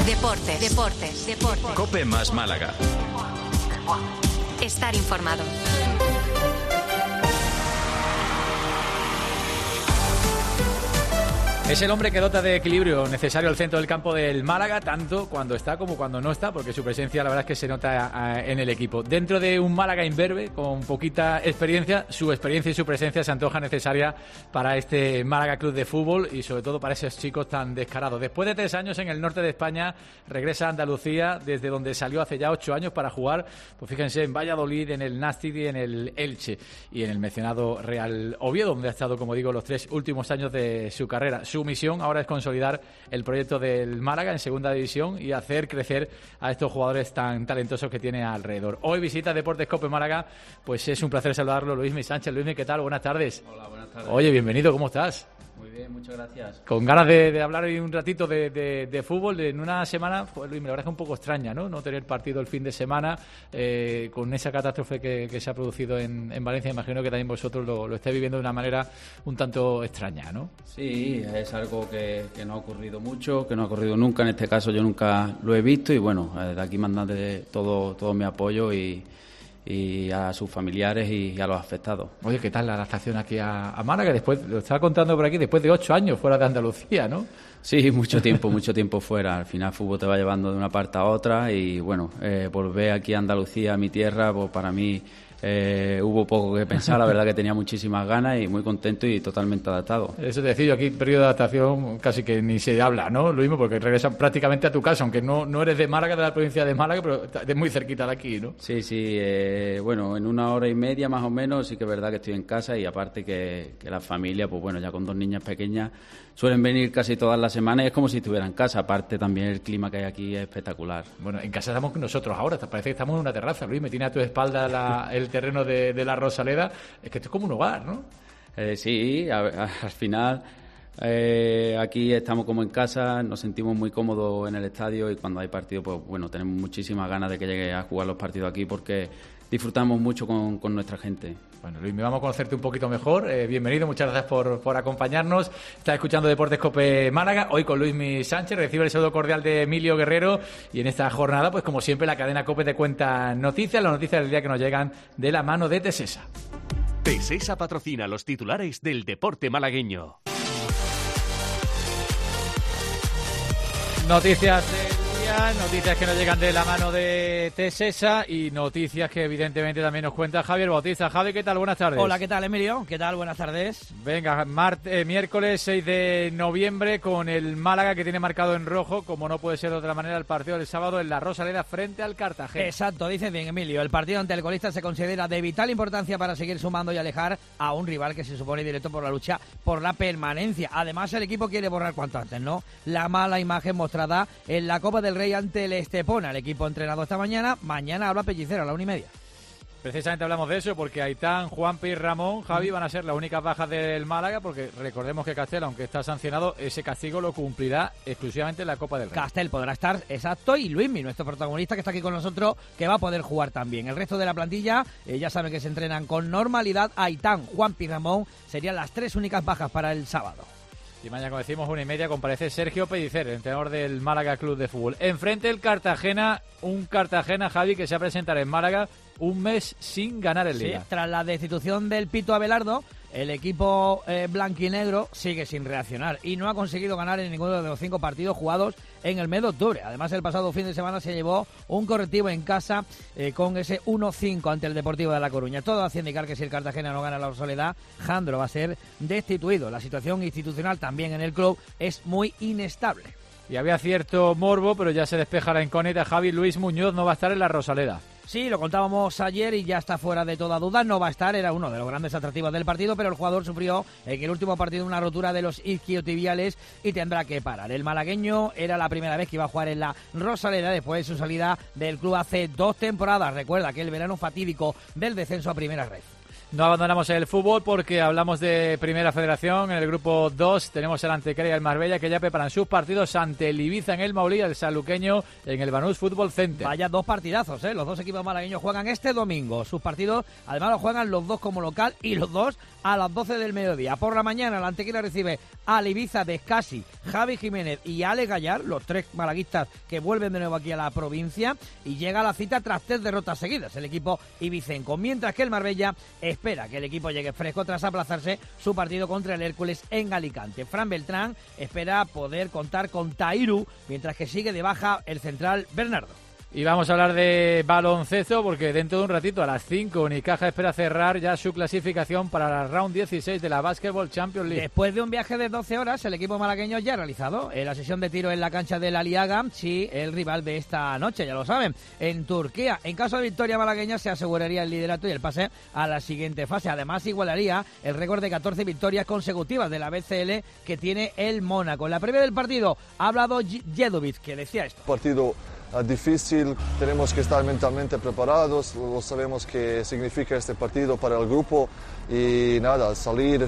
Deportes. COPE más Málaga. Estar informado. Es el hombre que dota de equilibrio necesario al centro del campo del Málaga, tanto cuando está como cuando no está, porque su presencia la verdad es que se nota en el equipo. Dentro de un Málaga imberbe, con poquita experiencia, su experiencia y su presencia se antoja necesaria para este Málaga Club de Fútbol y sobre todo para esos chicos tan descarados. Después de 3 años en el norte de España, regresa a Andalucía, desde donde salió hace ya 8 años para jugar, pues fíjense, en Valladolid, en el Nàstic y en el Elche y en el mencionado Real Oviedo, donde ha estado, como digo, los 3 últimos años de su carrera. Su misión ahora es consolidar el proyecto del Málaga en segunda división y hacer crecer a estos jugadores tan talentosos que tiene alrededor. Hoy visita Deportes COPE Málaga, pues es un placer saludarlo, Luismi Sánchez. Luismi, ¿qué tal? Buenas tardes. Hola, buenas tardes. Oye, bienvenido, ¿cómo estás? Muy bien, muchas gracias. Con ganas de hablar hoy un ratito de fútbol en una semana, pues, Luis, la verdad es que un poco extraña, ¿no? No tener partido el fin de semana con esa catástrofe que se ha producido en Valencia. Imagino que también vosotros lo estáis viviendo de una manera un tanto extraña, ¿no? Sí, es algo que no ha ocurrido mucho, que no ha ocurrido nunca. En este caso yo nunca lo he visto y bueno, de aquí mandarle todo mi apoyo y a sus familiares y a los afectados. Oye, ¿qué tal la adaptación aquí a Málaga? Después, lo estaba contando por aquí, después de 8 años fuera de Andalucía, ¿no? Sí, mucho tiempo fuera. Al final el fútbol te va llevando de una parte a otra y bueno, volver aquí a Andalucía, a mi tierra, pues para mí hubo poco que pensar. La verdad que tenía muchísimas ganas y muy contento y totalmente adaptado. Eso te decía yo, aquí periodo de adaptación casi que ni se habla, ¿no? Lo mismo porque regresas prácticamente a tu casa, aunque no eres de Málaga, de la provincia de Málaga, pero es muy cerquita de aquí, ¿no? Sí, bueno, en 1 hora y media más o menos sí que es verdad que estoy en casa y aparte que la familia, pues bueno, ya con 2 niñas pequeñas suelen venir casi todas las semanas y es como si estuviera en casa. Aparte también el clima que hay aquí es espectacular. Bueno, en casa estamos nosotros ahora, parece que estamos en una terraza, Luis, me tiene a tu espalda el terreno de la Rosaleda. Es que esto es como un hogar, ¿no? Sí, al final aquí estamos como en casa, nos sentimos muy cómodos en el estadio y cuando hay partido, pues bueno, tenemos muchísimas ganas de que llegue a jugar los partidos aquí porque disfrutamos mucho con nuestra gente. Bueno, Luis, me vamos a conocerte un poquito mejor. Bienvenido, muchas gracias por acompañarnos. Estás escuchando Deportes COPE Málaga, hoy con Luismi Sánchez. Recibe el saludo cordial de Emilio Guerrero y en esta jornada, pues como siempre, la cadena COPE te cuenta noticias, las noticias del día que nos llegan de la mano de Tesesa. Tesesa patrocina los titulares del deporte malagueño. Noticias que nos llegan de la mano de Tesesa y noticias que evidentemente también nos cuenta Javier Bautista. Javi, ¿qué tal? Buenas tardes. Hola, ¿qué tal, Emilio? ¿Qué tal? Buenas tardes. Venga, miércoles 6 de noviembre con el Málaga que tiene marcado en rojo, como no puede ser de otra manera, el partido del sábado en la Rosaleda frente al Cartagena. Exacto, dices bien, Emilio. El partido ante el colista se considera de vital importancia para seguir sumando y alejar a un rival que se supone directo por la lucha por la permanencia. Además, el equipo quiere borrar cuanto antes, ¿no? La mala imagen mostrada en la Copa del Rey ante el Estepona. El equipo entrenado esta mañana habla Pellicero a la 1:30. Precisamente hablamos de eso porque Aitán, Juanpi y Ramón, Javi, van a ser las únicas bajas del Málaga porque recordemos que Castel, aunque está sancionado, ese castigo lo cumplirá exclusivamente en la Copa del Rey. Castel podrá estar, exacto, y Luismi, nuestro protagonista que está aquí con nosotros, que va a poder jugar también. El resto de la plantilla, ya saben que se entrenan con normalidad. Aitán, Juanpi y Ramón serían las 3 únicas bajas para el sábado. Y mañana, como decimos, 1:30, comparece Sergio Pellicer, entrenador del Málaga Club de Fútbol. Enfrente el Cartagena, un Cartagena, Javi, que se va a presentar en Málaga un mes sin ganar en Liga. Sí, tras la destitución del Pito Abelardo, el equipo blanquinegro sigue sin reaccionar y no ha conseguido ganar en ninguno de los 5 partidos jugados en el mes de octubre. Además, el pasado fin de semana se llevó un correctivo en casa con ese 1-5 ante el Deportivo de La Coruña. Todo hace indicar que si el Cartagena no gana la Rosaleda, Jandro va a ser destituido. La situación institucional también en el club es muy inestable. Y había cierto morbo, pero ya se despeja la incógnita. Javi, Luis Muñoz no va a estar en la Rosaleda. Sí, lo contábamos ayer y ya está fuera de toda duda. No va a estar, era uno de los grandes atractivos del partido, pero el jugador sufrió en el último partido una rotura de los isquiotibiales y tendrá que parar. El malagueño era la primera vez que iba a jugar en la Rosaleda después de su salida del club hace 2 temporadas. Recuerda que el verano fatídico del descenso a Primera Red. No abandonamos el fútbol porque hablamos de Primera Federación. En el grupo 2 tenemos el Antequera y el Marbella que ya preparan sus partidos ante el Ibiza en el Maulí, el sanluqueño en el Banús Fútbol Center. Vaya dos partidazos, ¿eh? Los dos equipos malagueños juegan este domingo. Sus partidos, además, los juegan los dos como local y los dos a las 12 del mediodía. Por la mañana, el Antequera recibe al Ibiza de Escasi, Javi Jiménez y Ale Gallar, los tres malaguistas que vuelven de nuevo aquí a la provincia, y llega a la cita tras 3 derrotas seguidas el equipo ibicenco, mientras que el Marbella espera que el equipo llegue fresco tras aplazarse su partido contra el Hércules en Alicante. Fran Beltrán espera poder contar con Tairu, mientras que sigue de baja el central Bernardo. Y vamos a hablar de baloncesto porque dentro de un ratito a las 5 Unicaja espera cerrar ya su clasificación para la Round 16 de la Basketball Champions League. Después de un viaje de 12 horas, el equipo malagueño ya ha realizado la sesión de tiro en la cancha del Aliaga, sí, el rival de esta noche, ya lo saben, en Turquía. En caso de victoria malagueña se aseguraría el liderato y el pase a la siguiente fase. Además, igualaría el récord de 14 victorias consecutivas de la BCL que tiene el Mónaco. En la previa del partido ha hablado Jedovic, que decía esto. Partido difícil, tenemos que estar mentalmente preparados, lo sabemos que significa este partido para el grupo y nada, salir,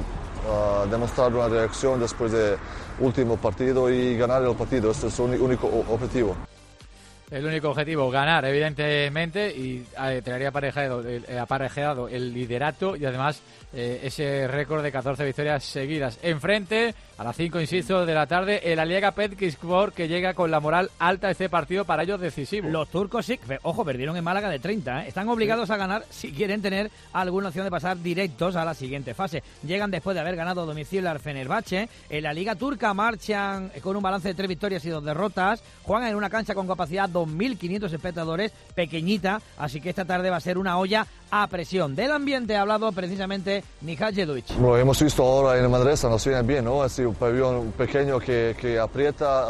demostrar una reacción después del último partido y ganar el partido, este es el único objetivo. El único objetivo, ganar, evidentemente, y traería aparejado el liderato y además ese récord de 14 victorias seguidas. Enfrente, a las 5, insisto, de la tarde, el Aliaga Petkispor, que llega con la moral alta a este partido para ellos decisivo. Los turcos sí, ojo, perdieron en Málaga de 30, ¿eh? Están obligados a ganar si quieren tener alguna opción de pasar directos a la siguiente fase. Llegan después de haber ganado a domicilio al Fenerbahce. En la Liga Turca marchan con un balance de 3 victorias y 2 derrotas. Juegan en una cancha con capacidad 2.500 espectadores, pequeñita, así que esta tarde va a ser una olla a presión. Del ambiente ha hablado precisamente Nihal Jedovic. Lo hemos visto ahora en Manresa, nos viene bien, ¿no? Así un pabellón pequeño que aprieta,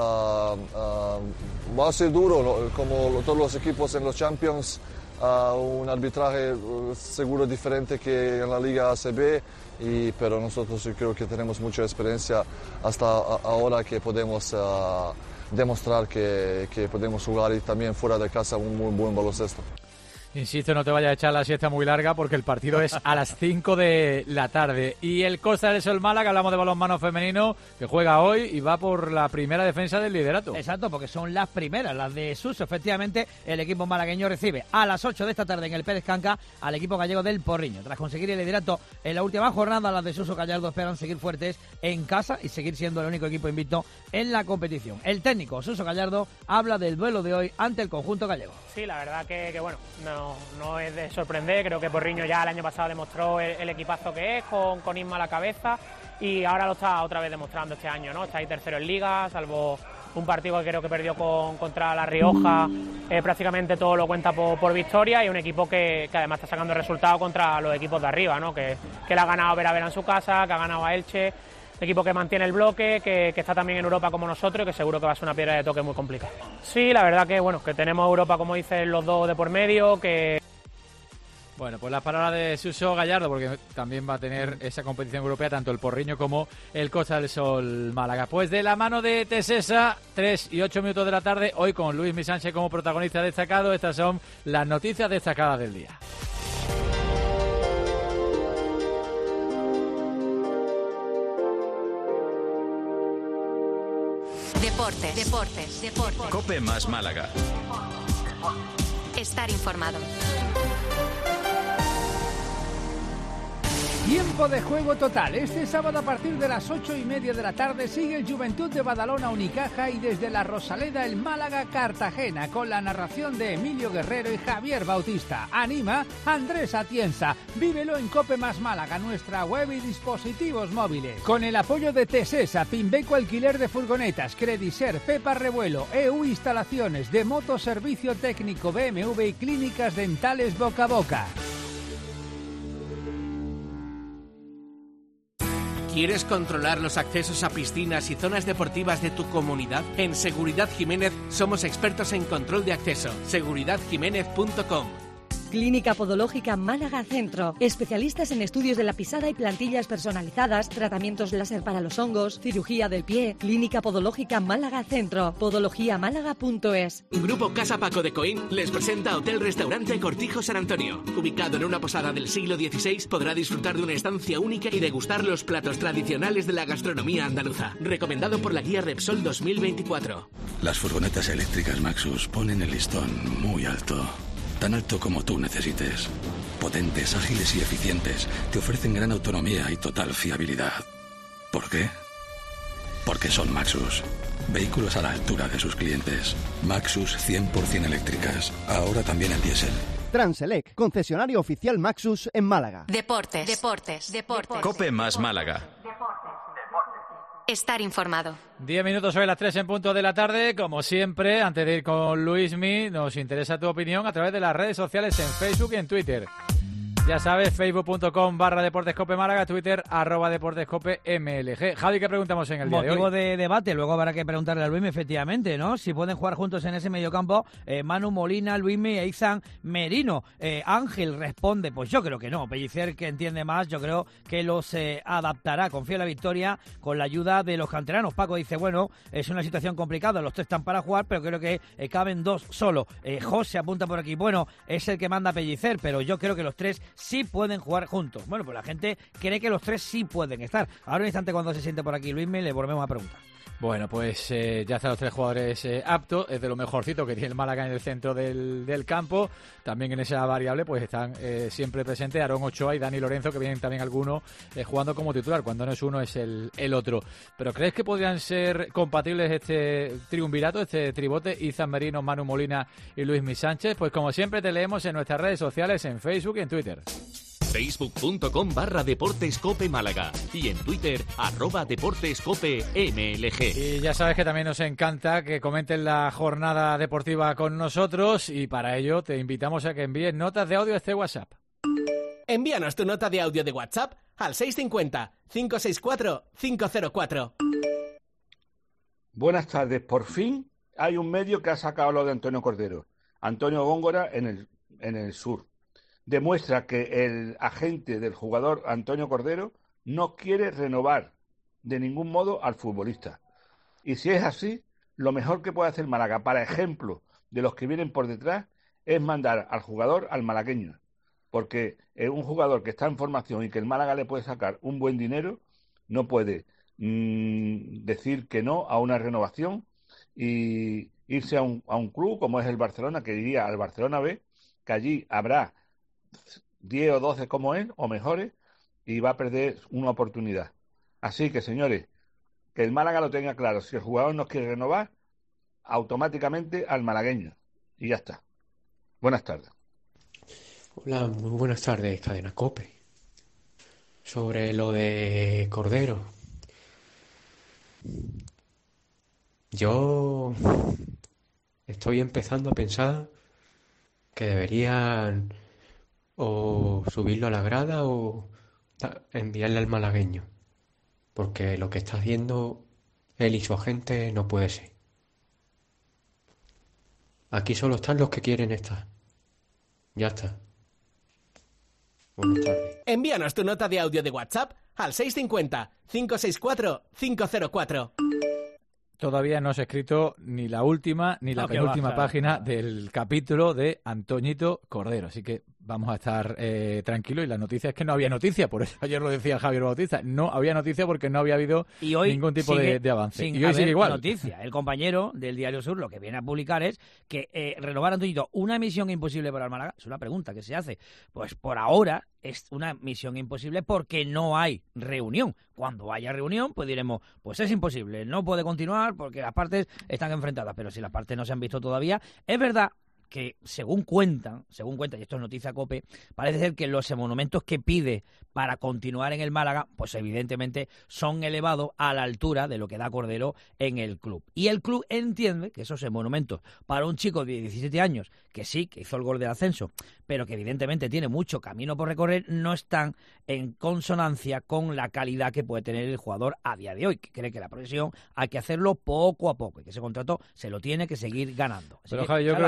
va a ser duro, ¿no? Como todos los equipos en los Champions, un arbitraje seguro diferente que en la Liga ACB, pero nosotros yo creo que tenemos mucha experiencia hasta ahora que podemos demostrar que podemos jugar y también fuera de casa un muy buen baloncesto. Insisto, no te vayas a echar la siesta muy larga porque el partido es a las 5 de la tarde. Y el Costa del Sol Málaga, hablamos de balonmano femenino, que juega hoy y va por la primera defensa del liderato. Exacto, porque son las primeras, las de Suso. Efectivamente, el equipo malagueño recibe a las 8 de esta tarde en el Pérez Canca al equipo gallego del Porriño. Tras conseguir el liderato en la última jornada, las de Suso Gallardo esperan seguir fuertes en casa y seguir siendo el único equipo invicto en la competición. El técnico Suso Gallardo habla del duelo de hoy ante el conjunto gallego. Sí, la verdad que bueno, no es de sorprender. Creo que Porriño ya el año pasado demostró el equipazo que es, con Isma a la cabeza, y ahora lo está otra vez demostrando este año, ¿no? Está ahí tercero en Liga, salvo un partido que creo que perdió contra La Rioja, prácticamente todo lo cuenta por victoria, y un equipo que además está sacando resultados contra los equipos de arriba, ¿no? Que le ha ganado a Vera en su casa, que ha ganado a Elche. Equipo que mantiene el bloque, que está también en Europa como nosotros, y que seguro que va a ser una piedra de toque muy complicada. Sí, la verdad que bueno, que tenemos Europa, como dicen, los dos de por medio, que... Bueno, pues las palabras de Suso Gallardo, porque también va a tener esa competición europea, tanto el Porriño como el Costa del Sol Málaga. Pues de la mano de Tesesa, 3 y 8 minutos de la tarde, hoy con Luis Misánchez como protagonista destacado. Estas son las noticias destacadas del día. Deportes. COPE más Málaga. Estar informado. Tiempo de juego total. Este sábado a partir de las 8:30 de la tarde sigue el Juventud de Badalona Unicaja y desde la Rosaleda el Málaga Cartagena con la narración de Emilio Guerrero y Javier Bautista. Anima Andrés Atienza. Vívelo en COPE más Málaga, nuestra web y dispositivos móviles. Con el apoyo de Tesesa, Pimbeco Alquiler de Furgonetas, Crediser, Pepa Revuelo, EU Instalaciones, de Moto Servicio Técnico BMW y Clínicas Dentales Boca a Boca. ¿Quieres controlar los accesos a piscinas y zonas deportivas de tu comunidad? En Seguridad Jiménez somos expertos en control de acceso. seguridadjiménez.com. Clínica Podológica Málaga Centro. Especialistas en estudios de la pisada y plantillas personalizadas, tratamientos láser para los hongos, cirugía del pie. Clínica Podológica Málaga Centro. podologiamálaga.es. Grupo Casa Paco de Coín les presenta Hotel Restaurante Cortijo San Antonio. Ubicado en una posada del siglo XVI, podrá disfrutar de una estancia única y degustar los platos tradicionales de la gastronomía andaluza. Recomendado por la guía Repsol 2024. Las furgonetas eléctricas Maxus ponen el listón muy alto. Tan alto como tú necesites. Potentes, ágiles y eficientes. Te ofrecen gran autonomía y total fiabilidad. ¿Por qué? Porque son Maxus. Vehículos a la altura de sus clientes. Maxus 100% eléctricas. Ahora también en diésel. Transelec, concesionario oficial Maxus en Málaga. Deportes. COPE más Málaga. Estar informado. 10 minutos sobre las 3 en punto de la tarde. Como siempre, antes de ir con Luismi, nos interesa tu opinión a través de las redes sociales en Facebook y en Twitter. Ya sabes, facebook.com/DeportesCope Málaga, Twitter @DeportesCope_MLG. Javi, ¿qué preguntamos en el día de hoy? Motivo de debate, luego habrá que preguntarle a Luismi, efectivamente, ¿no? Si pueden jugar juntos en ese mediocampo, Manu Molina, Luismi e Izan Merino. Ángel responde, pues yo creo que no. Pellicer, que entiende más, yo creo que los adaptará. Confía en la victoria con la ayuda de los canteranos. Paco dice, bueno, es una situación complicada, los tres están para jugar, pero creo que caben dos solo. José apunta por aquí, bueno, es el que manda Pellicer, pero yo creo que los tres sí pueden jugar juntos. Bueno, pues la gente cree que los tres sí pueden estar. Ahora un instante, cuando se siente por aquí Luismi, le volvemos a preguntar. Bueno, pues ya están los tres jugadores aptos. Es de lo mejorcito que tiene el Málaga en el centro del campo. También en esa variable pues están siempre presentes Aarón Ochoa y Dani Lorenzo, que vienen también algunos jugando como titular. Cuando no es uno es el otro. ¿Pero crees que podrían ser compatibles este triunvirato, este tribote, Izan Merino, Manu Molina y Luismi Sánchez? Pues como siempre te leemos en nuestras redes sociales, en Facebook y en Twitter. Facebook.com/DeportesCope Málaga y en Twitter @DeportesCopeMLG. Y ya sabes que también nos encanta que comenten la jornada deportiva con nosotros, y para ello te invitamos a que envíes notas de audio a este WhatsApp. Envíanos tu nota de audio de WhatsApp al 650-564-504. Buenas tardes. Por fin hay un medio que ha sacado lo de Antonio Cordero. Antonio Góngora en el Sur. Demuestra que el agente del jugador Antonio Cordero no quiere renovar de ningún modo al futbolista. Y si es así, lo mejor que puede hacer Málaga, para ejemplo de los que vienen por detrás, es mandar al jugador al malagueño. Porque un jugador que está en formación y que el Málaga le puede sacar un buen dinero, no puede decir que no a una renovación y irse a un club como es el Barcelona, que iría al Barcelona B, que allí habrá 10 o 12 como él, o mejores, y va a perder una oportunidad. Así que, señores, que el Málaga lo tenga claro. Si el jugador no quiere renovar, automáticamente al malagueño. Y ya está. Buenas tardes. Hola, muy buenas tardes, Cadena COPE. Sobre lo de Cordero. Yo estoy empezando a pensar que deberían o subirlo a la grada o enviarle al malagueño, porque lo que está haciendo él y su agente no puede ser. Aquí solo están los que quieren estar. Ya está. Buenas tardes. Envíanos tu nota de audio de WhatsApp al 650-564-504. Todavía no se ha escrito ni la última ni la penúltima página del capítulo de Antoñito Cordero, así que vamos a estar tranquilos. Y la noticia es que no había noticia, por eso ayer lo decía Javier Bautista, no había noticia porque no había habido ningún tipo de avance. Y hoy sigue igual. Noticia. El compañero del Diario Sur lo que viene a publicar es que renovar a Antoñito, una misión imposible para el Málaga. Es una pregunta que se hace. Pues por ahora es una misión imposible porque no hay reunión. Cuando haya reunión, pues diremos, pues es imposible, no puede continuar porque las partes están enfrentadas. Pero si las partes no se han visto todavía, es verdad que según cuentan, y esto es noticia COPE, parece ser que los monumentos que pide para continuar en el Málaga, pues evidentemente son elevados a la altura de lo que da Cordero en el club. Y el club entiende que esos monumentos, para un chico de 17 años, que sí, que hizo el gol del ascenso, pero que evidentemente tiene mucho camino por recorrer, no están en consonancia con la calidad que puede tener el jugador a día de hoy, que cree que la progresión hay que hacerlo poco a poco, y que ese contrato se lo tiene que seguir ganando. Así pero Javi, yo creo que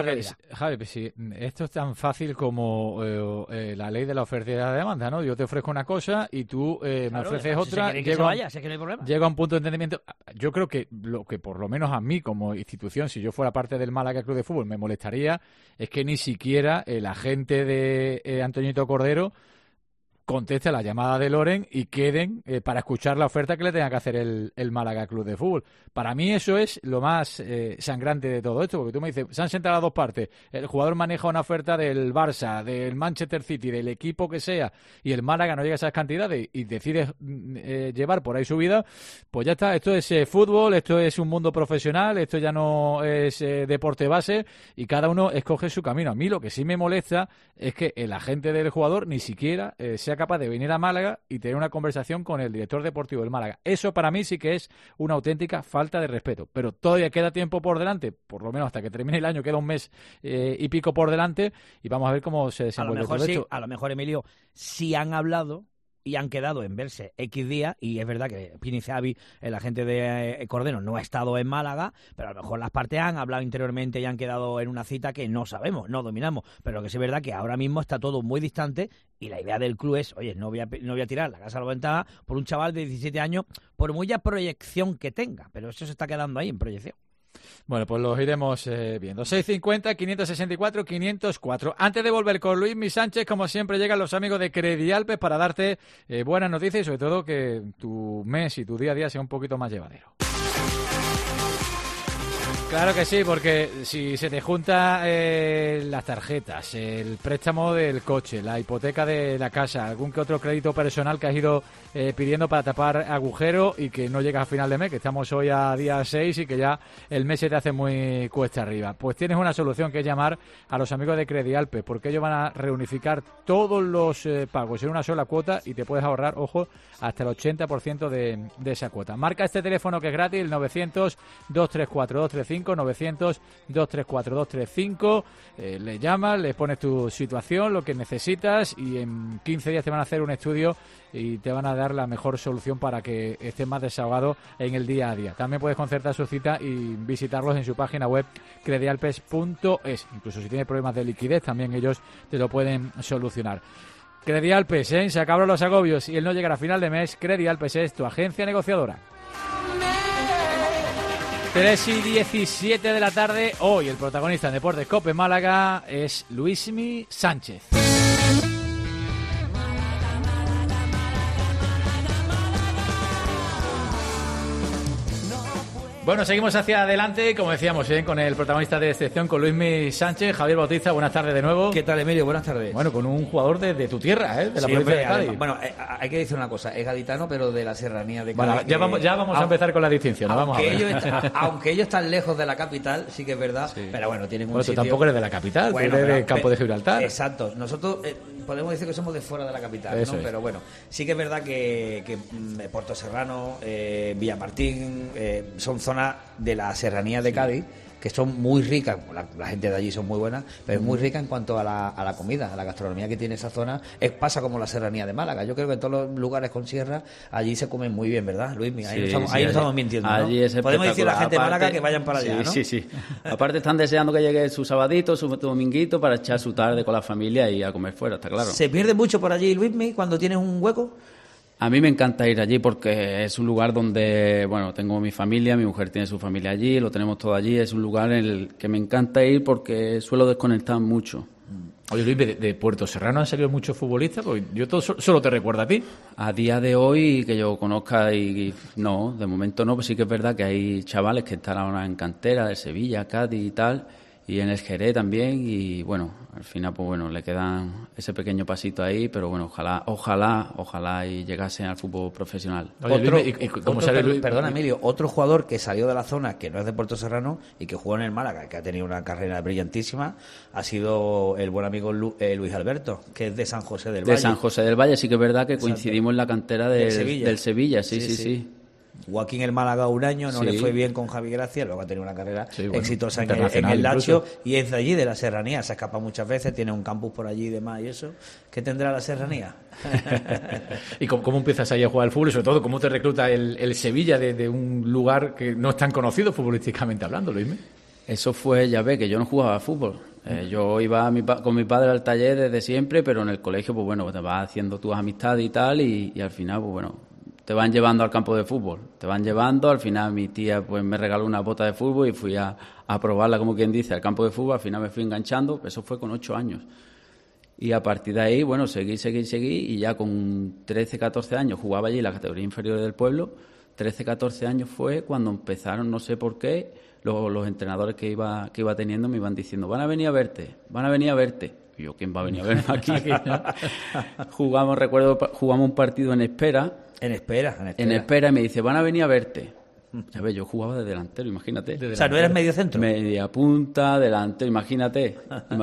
Javi, pues sí, esto es tan fácil como la ley de la oferta y la demanda, ¿no? Yo te ofrezco una cosa y tú me ofreces otra. Llega a un punto de entendimiento. Yo creo que lo que por lo menos a mí como institución, si yo fuera parte del Málaga Club de Fútbol, me molestaría es que ni siquiera el agente de Antoñito Cordero conteste a la llamada de Loren y queden para escuchar la oferta que le tenga que hacer el Málaga Club de Fútbol. Para mí eso es lo más sangrante de todo esto, porque tú me dices, se han sentado las dos partes, el jugador maneja una oferta del Barça, del Manchester City, del equipo que sea, y el Málaga no llega a esas cantidades y decides llevar por ahí su vida, pues ya está, esto es fútbol, esto es un mundo profesional, esto ya no es deporte base y cada uno escoge su camino. A mí lo que sí me molesta es que el agente del jugador ni siquiera sea capaz de venir a Málaga y tener una conversación con el director deportivo del Málaga. Eso para mí sí que es una auténtica falta de respeto, pero todavía queda tiempo por delante, por lo menos hasta que termine el año queda un mes y pico por delante y vamos a ver cómo se desenvuelve todo esto. A lo mejor, Emilio, sí han hablado y han quedado en verse X días, y es verdad que Pini Xavi, el agente de Cordero, no ha estado en Málaga, pero a lo mejor las partes han hablado interiormente y han quedado en una cita que no sabemos, no dominamos, pero lo que sí es verdad que ahora mismo está todo muy distante y la idea del club es, oye, no voy a tirar la casa a la ventana por un chaval de 17 años, por mucha proyección que tenga, pero eso se está quedando ahí en proyección. Bueno, pues los iremos viendo. 650, 564, 504. Antes de volver con Luismi Sánchez, como siempre, llegan los amigos de Credialpes para darte buenas noticias y sobre todo que tu mes y tu día a día sea un poquito más llevadero. Claro que sí, porque si se te juntan las tarjetas, el préstamo del coche, la hipoteca de la casa, algún que otro crédito personal que has ido pidiendo para tapar agujero y que no llegas a final de mes, que estamos hoy a día 6 y que ya el mes se te hace muy cuesta arriba, pues tienes una solución que es llamar a los amigos de Credialpes, porque ellos van a reunificar todos los pagos en una sola cuota y te puedes ahorrar, ojo, hasta el 80% de esa cuota. Marca este teléfono que es gratis, el 900-234-235, 900-234-235, le llamas, le pones tu situación, lo que necesitas y en 15 días te van a hacer un estudio y te van a dar la mejor solución para que estés más desahogado en el día a día. También puedes concertar su cita y visitarlos en su página web credialpes.es. Incluso si tienes problemas de liquidez, también ellos te lo pueden solucionar. Credialpes, se acabaron los agobios y el no llegar a final de mes. Credialpes es tu agencia negociadora. 3:17 de la tarde. Hoy el protagonista en Deportes COPE Málaga es Luismi Sánchez. Bueno, seguimos hacia adelante, como decíamos, con el protagonista de excepción, con Luismi Sánchez. Javier Bautista, buenas tardes de nuevo. ¿Qué tal, Emilio? Buenas tardes. Bueno, con un jugador de tu tierra, de la provincia de Cádiz. Bueno, hay que decir una cosa, es gaditano, pero de la serranía de Cádiz. Bueno, ya vamos a empezar con la distinción, vamos a ver. Aunque ellos están lejos de la capital, sí que es verdad, sí. Pero bueno, tienen un sitio... Tú tampoco eres de la capital, tú eres del campo de Gibraltar. Exacto, nosotros podemos decir que somos de fuera de la capital, eso, ¿no? Pero bueno, sí que es verdad que Puerto Serrano, Villamartín, son zonas de la serranía de Cádiz que son muy ricas, la gente de allí son muy buenas, pero es muy rica en cuanto a la comida, a la gastronomía que tiene esa zona. Pasa como la serranía de Málaga. Yo creo que en todos los lugares con sierra allí se comen muy bien, ¿verdad, Luis? Ahí no estamos mintiendo, ¿no? Podemos decir a la gente de Málaga que vayan para allá, ¿no? Sí. Aparte están deseando que llegue su sabadito, su dominguito para echar su tarde con la familia y a comer fuera, está claro. ¿Se pierde mucho por allí, Luismi, cuando tienes un hueco? A mí me encanta ir allí porque es un lugar donde, bueno, tengo mi familia, mi mujer tiene su familia allí, lo tenemos todo allí. Es un lugar en el que me encanta ir porque suelo desconectar mucho. Oye, Luis, ¿de Puerto Serrano han salido muchos futbolistas? Porque yo solo te recuerdo a ti. A día de hoy, que yo conozca, y no, de momento no, pues sí que es verdad que hay chavales que están ahora en cantera, de Sevilla, Cádiz y tal, y en el Jerez también, y bueno, al final pues bueno, le quedan ese pequeño pasito ahí, pero bueno, ojalá y llegasen al fútbol profesional. Perdona, Emilio, otro jugador que salió de la zona, que no es de Puerto Serrano y que jugó en el Málaga, que ha tenido una carrera brillantísima, ha sido el buen amigo Luis Alberto, que es de San José del Valle. De San José del Valle, sí que es verdad que coincidimos en la cantera del Sevilla, sí. Jugó aquí en el Málaga un año, no le fue bien con Javi Gracia, luego ha tenido una carrera exitosa en el Lazio y es de allí, de la serranía, se escapa muchas veces, tiene un campus por allí y demás y eso. ¿Qué tendrá la serranía? ¿Y cómo empiezas ahí a jugar al fútbol y sobre todo cómo te recluta el Sevilla de un lugar que no es tan conocido futbolísticamente hablando, Luismi? Eso fue, ya ve, que yo no jugaba al fútbol Yo iba con mi padre al taller desde siempre, pero en el colegio, pues bueno, te vas haciendo tus amistades y tal, y al final, pues bueno, te van llevando al campo de fútbol. Te van llevando, al final mi tía pues me regaló una bota de fútbol y fui a probarla, como quien dice, al campo de fútbol. Al final me fui enganchando, eso fue con 8 años. Y a partir de ahí, bueno, seguí, y ya con 13, 14 años jugaba allí en la categoría inferior del pueblo. 13, 14 años fue cuando empezaron, no sé por qué, los entrenadores que iba teniendo me iban diciendo, van a venir a verte. Y yo, ¿quién va a venir a verme aquí? Jugamos un partido en Espera. En espera. Y me dice, van a venir a verte. ¿Sabes? Yo jugaba de delantero, imagínate. O sea, ¿no eres medio centro? Media punta, delantero, imagínate.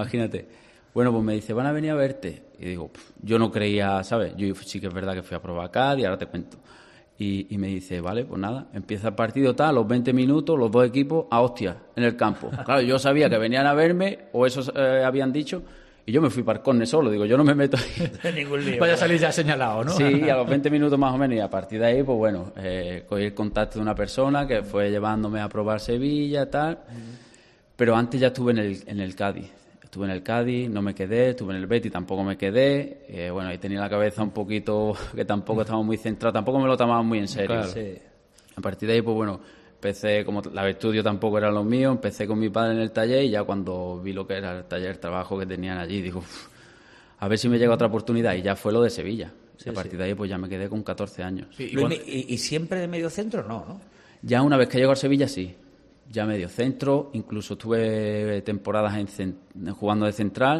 Bueno, pues me dice, van a venir a verte. Y digo, yo no creía, ¿sabes? Yo sí que es verdad que fui a probar Cádiz, ahora te cuento. Y me dice, vale, pues nada, empieza el partido, a los 20 minutos, los dos equipos a hostias en el campo. Claro, yo sabía que venían a verme, o eso habían dicho, y yo me fui para el córner solo. Digo, yo no me meto ahí. En ningún lío. Vaya a salir ya señalado, ¿no? Sí, a los 20 minutos más o menos, y a partir de ahí, pues bueno, cogí el contacto de una persona que fue llevándome a probar Sevilla y tal, pero antes ya estuve en el Cádiz. Estuve en el Cádiz, no me quedé, estuve en el Betis, tampoco me quedé. Bueno, ahí tenía la cabeza un poquito, que tampoco estaba muy centrado, tampoco me lo tomaba muy en serio. Claro. Sí. A partir de ahí, pues bueno, empecé, como los estudios tampoco eran los míos, empecé con mi padre en el taller, y ya cuando vi lo que era el taller, el trabajo que tenían allí, digo, a ver si me llega otra oportunidad, y ya fue lo de Sevilla. Sí, a partir de ahí, pues ya me quedé con 14 años. ¿Y siempre de medio centro? No. Ya una vez que llego a Sevilla, sí. Ya medio centro, incluso estuve temporadas jugando de central,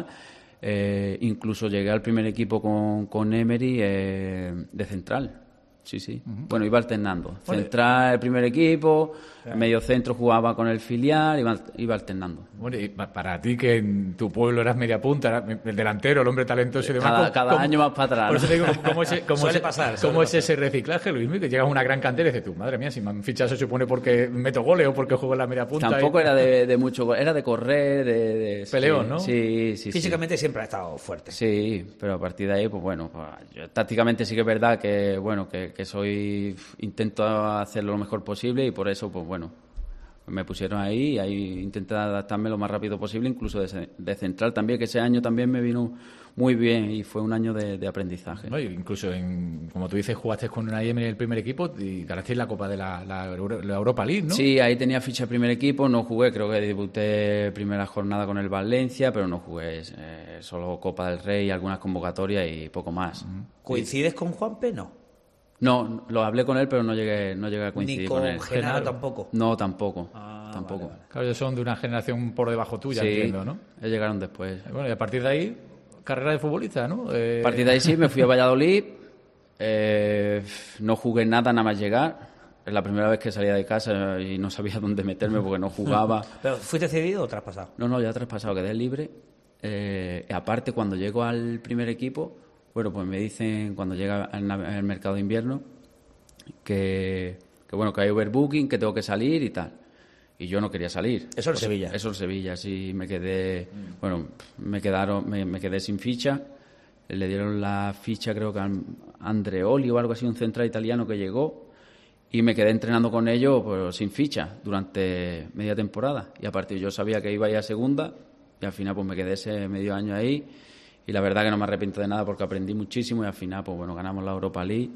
incluso llegué al primer equipo con Emery de central. Sí. Bueno, iba alternando. Central, el primer equipo, medio centro jugaba con el filial, iba alternando. Bueno, y para ti, que en tu pueblo eras media punta, eras el delantero, el hombre talentoso y demás... Cada año más para atrás. Por eso te digo, ¿cómo es pasar. ese reciclaje, Luismi? Que llegas a una gran cantera y dices tú, madre mía, si me han fichado se supone porque meto goles o porque juego en la media punta... Tampoco era de mucho, era de correr, de peleón, ¿no? Sí. Físicamente siempre ha estado fuerte. Sí, pero a partir de ahí, pues bueno, yo, tácticamente sí que es verdad que, bueno, que intento hacerlo lo mejor posible, y por eso, pues bueno, me pusieron ahí intenté adaptarme lo más rápido posible, incluso de central también, que ese año también me vino muy bien y fue un año de aprendizaje. No, incluso, como tú dices, jugaste con una Emery en el primer equipo y ganasteis la Copa de la Europa League, ¿no? Sí, ahí tenía ficha de primer equipo, no jugué, creo que debuté primera jornada con el Valencia, pero no jugué, solo Copa del Rey, algunas convocatorias y poco más. ¿Coincides con Juanpe? No, lo hablé con él, pero no llegué a coincidir con él. ¿Ni con Genaro tampoco? No, tampoco. Tampoco. Vale. Claro, ellos son de una generación por debajo tuya, sí, entiendo, ¿no? Ellos llegaron después. Bueno, y a partir de ahí, carrera de futbolista, ¿no? A partir de ahí sí, me fui a Valladolid, no jugué nada más llegar. Es la primera vez que salía de casa y no sabía dónde meterme porque no jugaba. ¿Pero fuiste cedido o traspasado? No, ya traspasado, quedé libre. Aparte, cuando llego al primer equipo, bueno, pues me dicen cuando llega al mercado de invierno que hay overbooking, que tengo que salir y tal. Y yo no quería salir. Eso en Sevilla. Eso en Sevilla, sí, me quedé... Bueno, me quedé sin ficha. Le dieron la ficha, creo que a Andreoli o algo así, un central italiano que llegó, y me quedé entrenando con ellos pues, sin ficha durante media temporada. Y a partir yo sabía que iba a ir a segunda, y al final pues me quedé ese medio año ahí. Y la verdad que no me arrepiento de nada porque aprendí muchísimo, y al final pues bueno, ganamos la Europa League.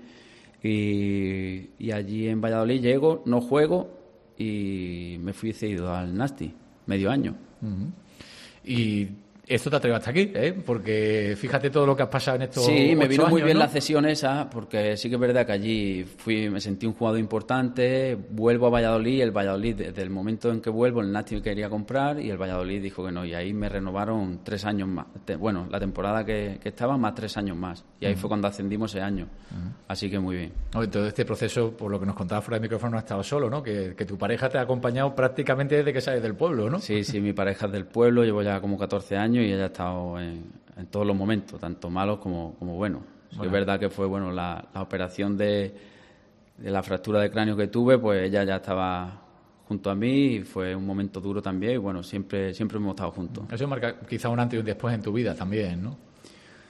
Y allí en Valladolid llego, no juego, y me fui cedido al Nasti, medio año. Y esto te ha traído hasta aquí, ¿eh? Porque fíjate todo lo que has pasado en estos 8 años. Sí, me vino muy bien, ¿no? la cesión esa, porque sí que es verdad que allí me sentí un jugador importante. Vuelvo a Valladolid, el Valladolid, desde el momento en que vuelvo, el Nasti me quería comprar y el Valladolid dijo que no, y ahí me renovaron 3 años más. Bueno, la temporada que estaba, más 3 años más. Y ahí fue cuando ascendimos ese año. Así que muy bien. No, todo este proceso, por lo que nos contabas fuera de micrófono, no has estado solo, ¿no? Que tu pareja te ha acompañado prácticamente desde que sales del pueblo, ¿no? Sí, mi pareja es del pueblo, llevo ya como 14 años y ella ha estado en todos los momentos, tanto malos como buenos. Bueno. Es verdad que fue la operación de la fractura de cráneo que tuve, pues ella ya estaba junto a mí y fue un momento duro también, y bueno, siempre hemos estado juntos. Eso marca quizá un antes y un después en tu vida también, ¿no?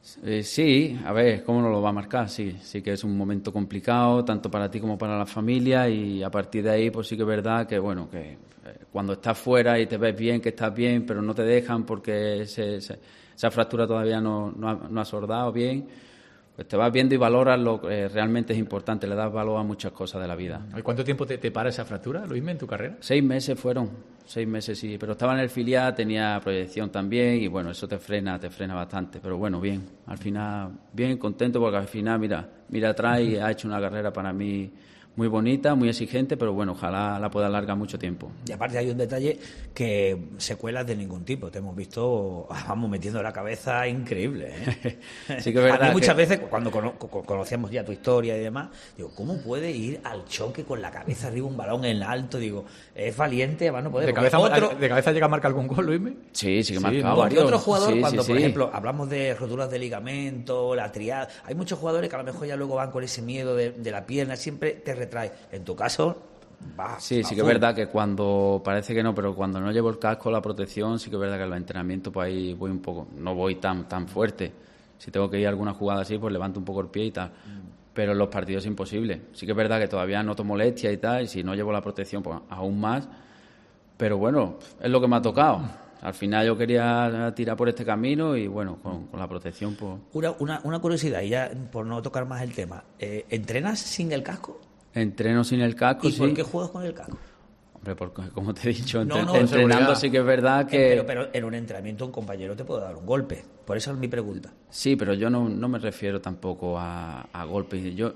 Sí, a ver, ¿cómo no lo va a marcar? Sí que es un momento complicado, tanto para ti como para la familia, y a partir de ahí, pues sí que es verdad que, bueno, que cuando estás fuera y te ves bien, que estás bien, pero no te dejan porque esa fractura todavía no ha sordado bien, pues te vas viendo y valoras lo que realmente es importante, le das valor a muchas cosas de la vida. ¿Y cuánto tiempo te para esa fractura, Luismi, en tu carrera? 6 meses fueron, 6 meses sí, pero estaba en el filial, tenía proyección también y bueno, eso te frena bastante, pero bueno, bien, al final, bien contento porque al final, mira atrás y ha hecho una carrera para mí muy bonita, muy exigente, pero bueno, ojalá la pueda alargar mucho tiempo. Y aparte hay un detalle que secuelas de ningún tipo. Te hemos visto, vamos, metiendo la cabeza increíble, ¿eh? Sí que es verdad. A mí muchas veces, cuando conocíamos ya tu historia y demás, digo, ¿cómo puede ir al choque con la cabeza arriba un balón en alto? Digo, es valiente, además no puede. ¿De cabeza llega a marcar algún gol, Luismi? Sí que marcaba. Porque otro jugador, por ejemplo, hablamos de roturas de ligamento, la triada, hay muchos jugadores que a lo mejor ya luego van con ese miedo de la pierna, siempre te retrae. En tu caso, sí que es verdad que cuando parece que no, pero cuando no llevo el casco, la protección, sí que es verdad que en los entrenamientos pues ahí voy un poco, no voy tan fuerte. Si tengo que ir a alguna jugada así, pues levanto un poco el pie y tal. Pero en los partidos es imposible. Sí que es verdad que todavía noto molestia y tal, y si no llevo la protección, pues aún más. Pero bueno, es lo que me ha tocado. Al final yo quería tirar por este camino y bueno, con la protección pues... Una curiosidad, y ya por no tocar más el tema, ¿entrenas sin el casco? Entreno sin el casco, sí. ¿Y por qué juegas con el casco? Hombre, porque como te he dicho, entrenando sí que es verdad que... Pero en un entrenamiento un compañero te puede dar un golpe. Por eso es mi pregunta. Sí, pero yo no me refiero tampoco a golpes. Yo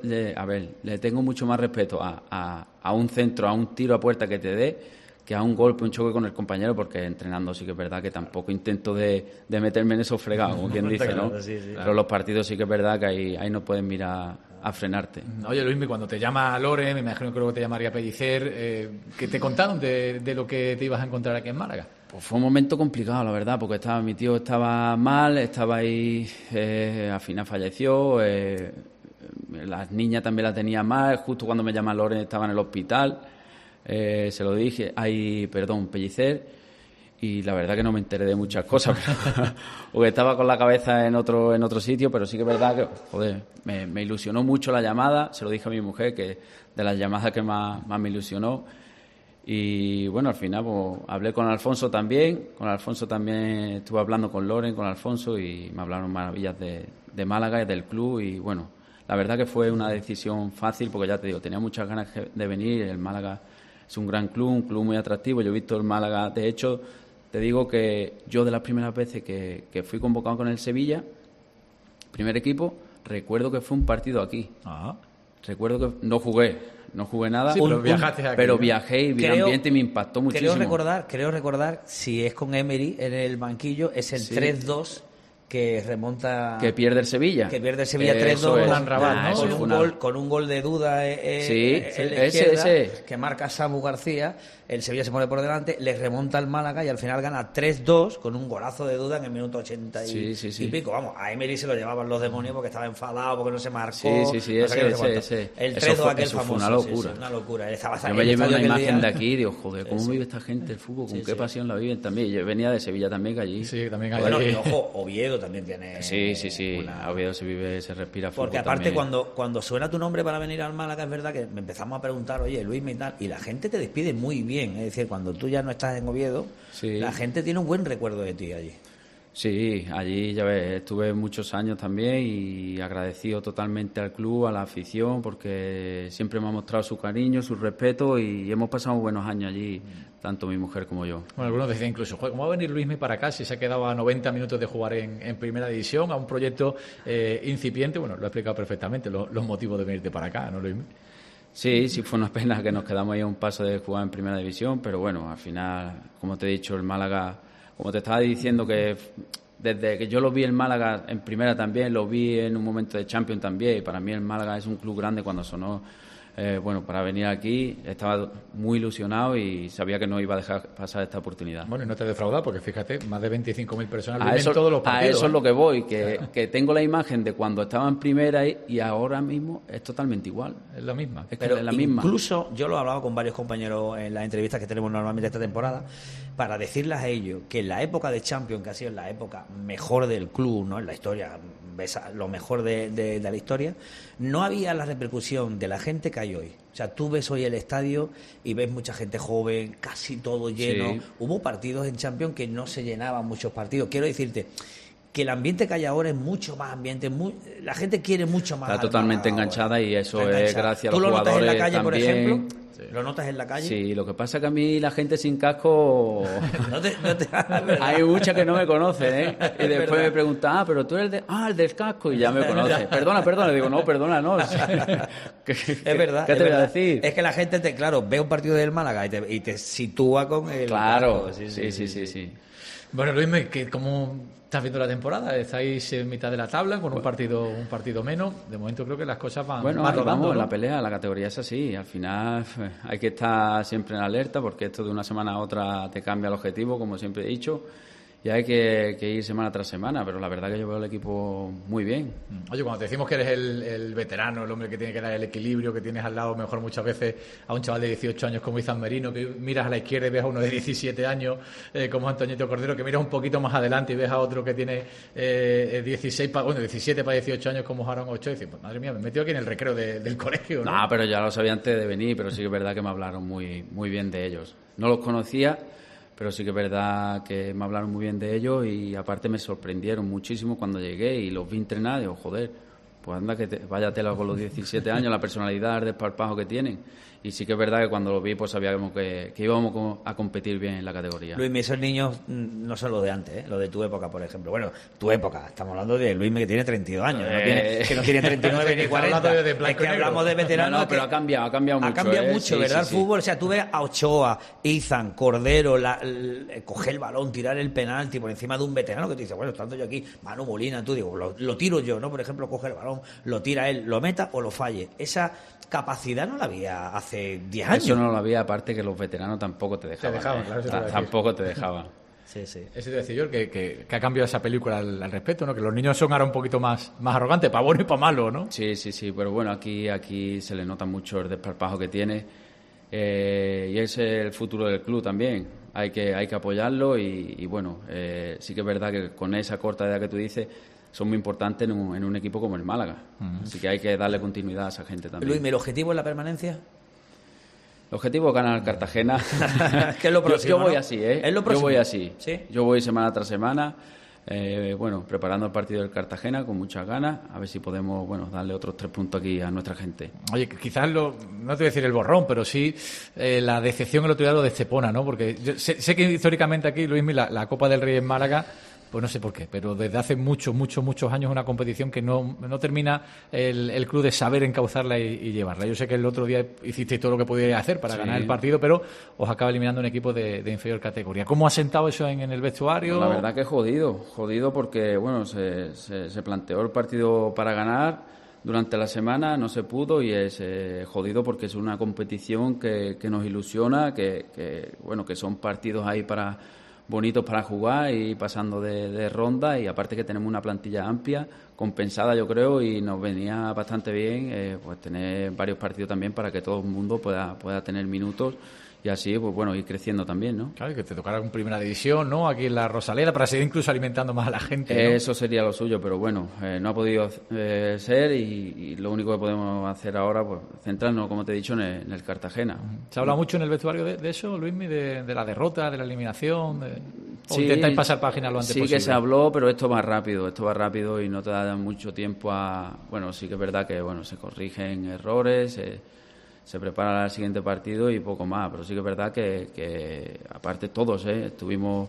le tengo mucho más respeto a un centro, a un tiro a puerta que te dé, que a un golpe, un choque con el compañero, porque entrenando sí que es verdad que tampoco intento de meterme en esos fregados, como quien dice, ¿no? Sí, pero los partidos sí que es verdad que ahí no pueden mirar a frenarte. Oye, Luismi, cuando te llama Lore, me imagino que luego te llamaría Pellicer, ¿qué te contaron de lo que te ibas a encontrar aquí en Málaga? Pues fue un momento complicado, la verdad, porque mi tío estaba mal, estaba ahí, al final falleció, las niñas también la tenían mal, justo cuando me llama Lore estaba en el hospital, se lo dije, Pellicer, y la verdad que no me enteré de muchas cosas, porque estaba con la cabeza en otro sitio, pero sí que es verdad que, joder, me ilusionó mucho la llamada, se lo dije a mi mujer, que de las llamadas que más me ilusionó, y bueno, al final pues, hablé con Alfonso también estuve hablando con Loren, con Alfonso, y me hablaron maravillas de Málaga y del club, y bueno, la verdad que fue una decisión fácil, porque ya te digo, tenía muchas ganas de venir, el Málaga es un gran club, un club muy atractivo, yo he visto el Málaga, de hecho, te digo que yo de las primeras veces que fui convocado con el Sevilla, primer equipo, recuerdo que fue un partido aquí. Recuerdo que no jugué nada, sí, pero viajaste aquí, pero viajé y vi el ambiente y me impactó muchísimo. Creo recordar, si es con Emery en el banquillo, es el 3-2 que remonta... Que pierde el Sevilla. Que pierde el Sevilla 3-2 ¿no? con un gol de duda en la izquierda, que marca Samu García. El Sevilla se pone por delante, le remonta al Málaga y al final gana 3-2 con un golazo de duda en el minuto 80 y pico. Vamos, a Emery se lo llevaban los demonios porque estaba enfadado, porque no se marcó. Ese. El 3-2 aquel famoso. Fue una locura. Una locura. Yo me llevé una imagen de aquí y digo, joder, ¿cómo vive esta gente el fútbol? ¿Con qué pasión la viven también? Yo venía de Sevilla también, que allí. Sí, también allí. Bueno, y ojo, Oviedo también tiene... Sí. A Oviedo se respira fútbol. Porque aparte también. cuando suena tu nombre para venir al Málaga, es verdad que me empezamos a preguntar, oye, Luis y tal, y la gente te despide muy bien. Es decir, cuando tú ya no estás en Oviedo, la gente tiene un buen recuerdo de ti allí. Sí, allí ya ves, estuve muchos años también y agradecido totalmente al club, a la afición, porque siempre me ha mostrado su cariño, su respeto y hemos pasado buenos años allí, tanto mi mujer como yo. Bueno, algunos decían incluso, ¿cómo va a venir Luismi para acá si se ha quedado a 90 minutos de jugar en Primera División, a un proyecto incipiente? Bueno, lo ha explicado perfectamente, los motivos de venirte para acá, ¿no, Luismi? Sí, fue una pena que nos quedamos ahí a un paso de jugar en Primera División, pero bueno, al final, como te he dicho, el Málaga, como te estaba diciendo, que desde que yo lo vi en Málaga en Primera también, lo vi en un momento de Champions también, y para mí el Málaga es un club grande. Cuando sonó bueno, para venir aquí. Estaba muy ilusionado y sabía que no iba a dejar pasar esta oportunidad. Bueno, y no te he defraudado porque fíjate, más de 25.000 personas a eso, en todos los partidos. A eso es lo que voy, que tengo la imagen de cuando estaba en primera y ahora mismo es totalmente igual. Es la misma. Pero es la misma. Incluso yo lo he hablado con varios compañeros en las entrevistas que tenemos normalmente esta temporada, para decirles a ellos que en la época de Champions, que ha sido la época mejor del club, ¿no? En la historia, ves lo mejor de la historia, no había la repercusión de la gente que hay hoy. O sea, tú ves hoy el estadio y ves mucha gente joven, casi todo lleno. Sí. Hubo partidos en Champions que no se llenaban muchos partidos. Quiero decirte que el ambiente que hay ahora es mucho más ambiente, la gente quiere mucho más. Está totalmente enganchada y eso es gracias a los jugadores. ¿Tú lo notas en la calle, también, por ejemplo? Sí. ¿Lo notas en la calle? Sí, lo que pasa es que a mí la gente sin casco... Hay mucha que no me conoce, ¿eh? Y después me pregunta, pero tú eres el del casco, y ya me conoce. Perdona. Digo, no, perdona, no. Es verdad. ¿Qué te voy a decir? Es que la gente, ve un partido del Málaga y te sitúa con el... Claro, sí. Bueno, Luis, ¿cómo estás viendo la temporada? Estáis en mitad de la tabla con un partido menos. De momento creo que las cosas van rodando. Vamos, ¿no? La pelea, la categoría es así. Al final hay que estar siempre en alerta porque esto de una semana a otra te cambia el objetivo, como siempre he dicho. Y hay que ir semana tras semana, pero la verdad que yo veo el equipo muy bien. Oye, cuando te decimos que eres el veterano, el hombre que tiene que dar el equilibrio, que tienes al lado mejor muchas veces a un chaval de 18 años como Izan Merino, que miras a la izquierda y ves a uno de 17 años como Antoñito Cordero, que miras un poquito más adelante y ves a otro que tiene 17 para 18 años como Aaron Ochoa, y dices, pues, madre mía, me he metido aquí en el recreo del colegio, ¿no? No, pero ya lo sabía antes de venir, pero sí que es verdad que me hablaron muy, muy bien de ellos. No los conocía, pero sí que es verdad que me hablaron muy bien de ellos y aparte me sorprendieron muchísimo cuando llegué y los vi entrenar y digo, joder, pues anda que vaya tela con los 17 años, la personalidad, el desparpajo que tienen. Y sí que es verdad que cuando lo vi pues sabíamos que íbamos a competir bien en la categoría. Luismi, esos niños no son los de antes, los de tu época, por ejemplo. Bueno, tu época, estamos hablando de Luismi que tiene 32 años, que no tiene 39 ni 40. Es que hablamos de veteranos. No, pero ha cambiado mucho. Ha cambiado mucho, ¿verdad? El fútbol, o sea, tú ves a Ochoa, Izan, Cordero, coger el balón, tirar el penalti por encima de un veterano que te dice, bueno, estando yo aquí, Manu Molina, tú digo, lo tiro yo, ¿no? Por ejemplo, coge el balón, lo tira él, lo meta o lo falle. Esa capacidad no la había hace 10 años. Eso no lo había, aparte que los veteranos tampoco te dejaban. Tampoco te dejaban. Sí. Eso te voy a decir yo, que ha cambiado esa película al respecto, ¿no? Que los niños son ahora un poquito más arrogantes, para bueno y para malo, ¿no? Sí, pero bueno, aquí se le nota mucho el desparpajo que tiene y es el futuro del club también. Hay que apoyarlo y bueno, sí que es verdad que con esa corta edad que tú dices son muy importantes en un equipo como el Málaga. Así que hay que darle continuidad a esa gente también. Luis, ¿el objetivo es la permanencia? El objetivo es ganar Cartagena. ¿Qué es lo próximo? Yo voy así, ¿eh? ¿Es lo próximo? Yo voy así. ¿Sí? Yo voy semana tras semana, preparando el partido del Cartagena con muchas ganas, a ver si podemos, darle otros 3 puntos aquí a nuestra gente. Oye, quizás no te voy a decir el borrón, pero sí la decepción el otro día lo de Estepona, ¿no? Porque yo sé que históricamente aquí, Luismi, la Copa del Rey en Málaga, pues no sé por qué, pero desde hace muchos años una competición que no termina el club de saber encauzarla y llevarla. Yo sé que el otro día hicisteis todo lo que podíais hacer para ganar el partido, pero os acaba eliminando un equipo de inferior categoría. ¿Cómo ha sentado eso en el vestuario? La verdad que jodido porque se planteó el partido para ganar durante la semana, no se pudo y es jodido porque es una competición que nos ilusiona, que son partidos ahí bonitos para jugar y pasando de ronda y aparte que tenemos una plantilla amplia, compensada yo creo y nos venía bastante bien tener varios partidos también para que todo el mundo pueda tener minutos y así ir creciendo también, ¿no? Claro, que te tocara en primera división, ¿no? Aquí en la Rosaleda para seguir incluso alimentando más a la gente, ¿no? Eso sería lo suyo, pero no ha podido ser y lo único que podemos hacer ahora centrarnos, como te he dicho, en el Cartagena. ¿Se ha hablado mucho en el vestuario de eso, Luismi, de la derrota, de la eliminación? ¿O intentáis pasar página lo antes posible? Sí que se habló, pero esto va rápido y no te da mucho tiempo sí que es verdad que se corrigen errores, se prepara el siguiente partido y poco más, pero sí que es verdad que aparte todos estuvimos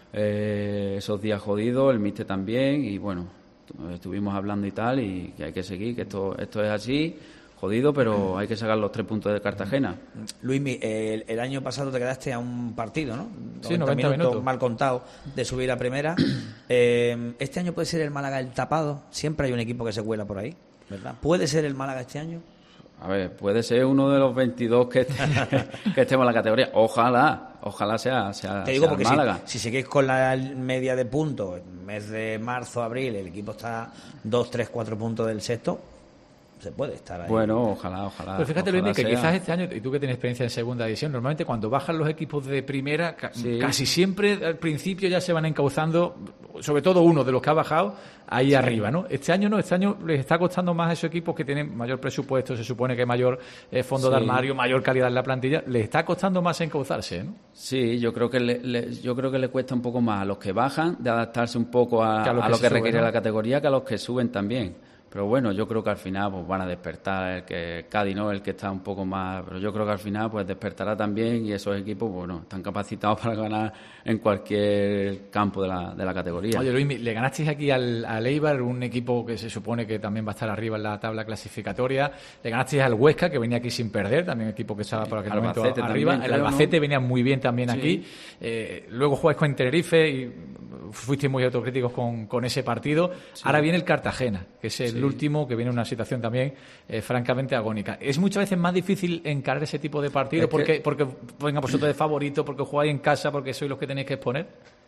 esos días jodidos, el míster también y estuvimos hablando y tal y que hay que seguir, que esto es así, jodido, pero hay que sacar los 3 puntos de Cartagena. Luismi, el año pasado te quedaste a un partido, ¿no? Sí, 90 minutos mal contado de subir a primera. Este año puede ser el Málaga el tapado, siempre hay un equipo que se cuela por ahí, ¿verdad? ¿Puede ser el Málaga este año? A ver, puede ser uno de los 22 que estemos en la categoría. Ojalá sea Te digo porque Málaga. Si seguís con la media de puntos, en mes de marzo, abril, el equipo está 2, 3, 4 puntos del sexto, se puede estar ahí. Bueno, ojalá. Pero fíjate, Luis, que quizás este año, y tú que tienes experiencia en segunda división, normalmente cuando bajan los equipos de primera, casi siempre al principio ya se van encauzando, sobre todo uno de los que ha bajado, ahí arriba, ¿no? Este año les está costando más a esos equipos que tienen mayor presupuesto, se supone que hay mayor fondo de armario, mayor calidad en la plantilla, les está costando más encauzarse, ¿no? Sí, yo creo que le cuesta un poco más a los que bajan de adaptarse un poco a lo que requiere la categoría que a los que suben también. Pero bueno, yo creo que al final pues van a despertar, el que Cádiz, ¿no? El que está un poco más... Pero yo creo que al final pues despertará también y esos equipos, bueno, están capacitados para ganar en cualquier campo de la categoría. Oye, Luis, le ganasteis aquí al Eibar, un equipo que se supone que también va a estar arriba en la tabla clasificatoria. Le ganasteis al Huesca, que venía aquí sin perder, también un equipo que estaba por aquel momento arriba. También, el Albacete venía muy bien también aquí. Luego jugáis con Tenerife y fuisteis muy autocríticos con ese partido. Ahora viene el Cartagena, que es el último, que viene en una situación también francamente agónica. ¿Es muchas veces más difícil encarar ese tipo de partidos porque venga vosotros de favorito, porque jugáis en casa, porque sois los que tenéis que exponer?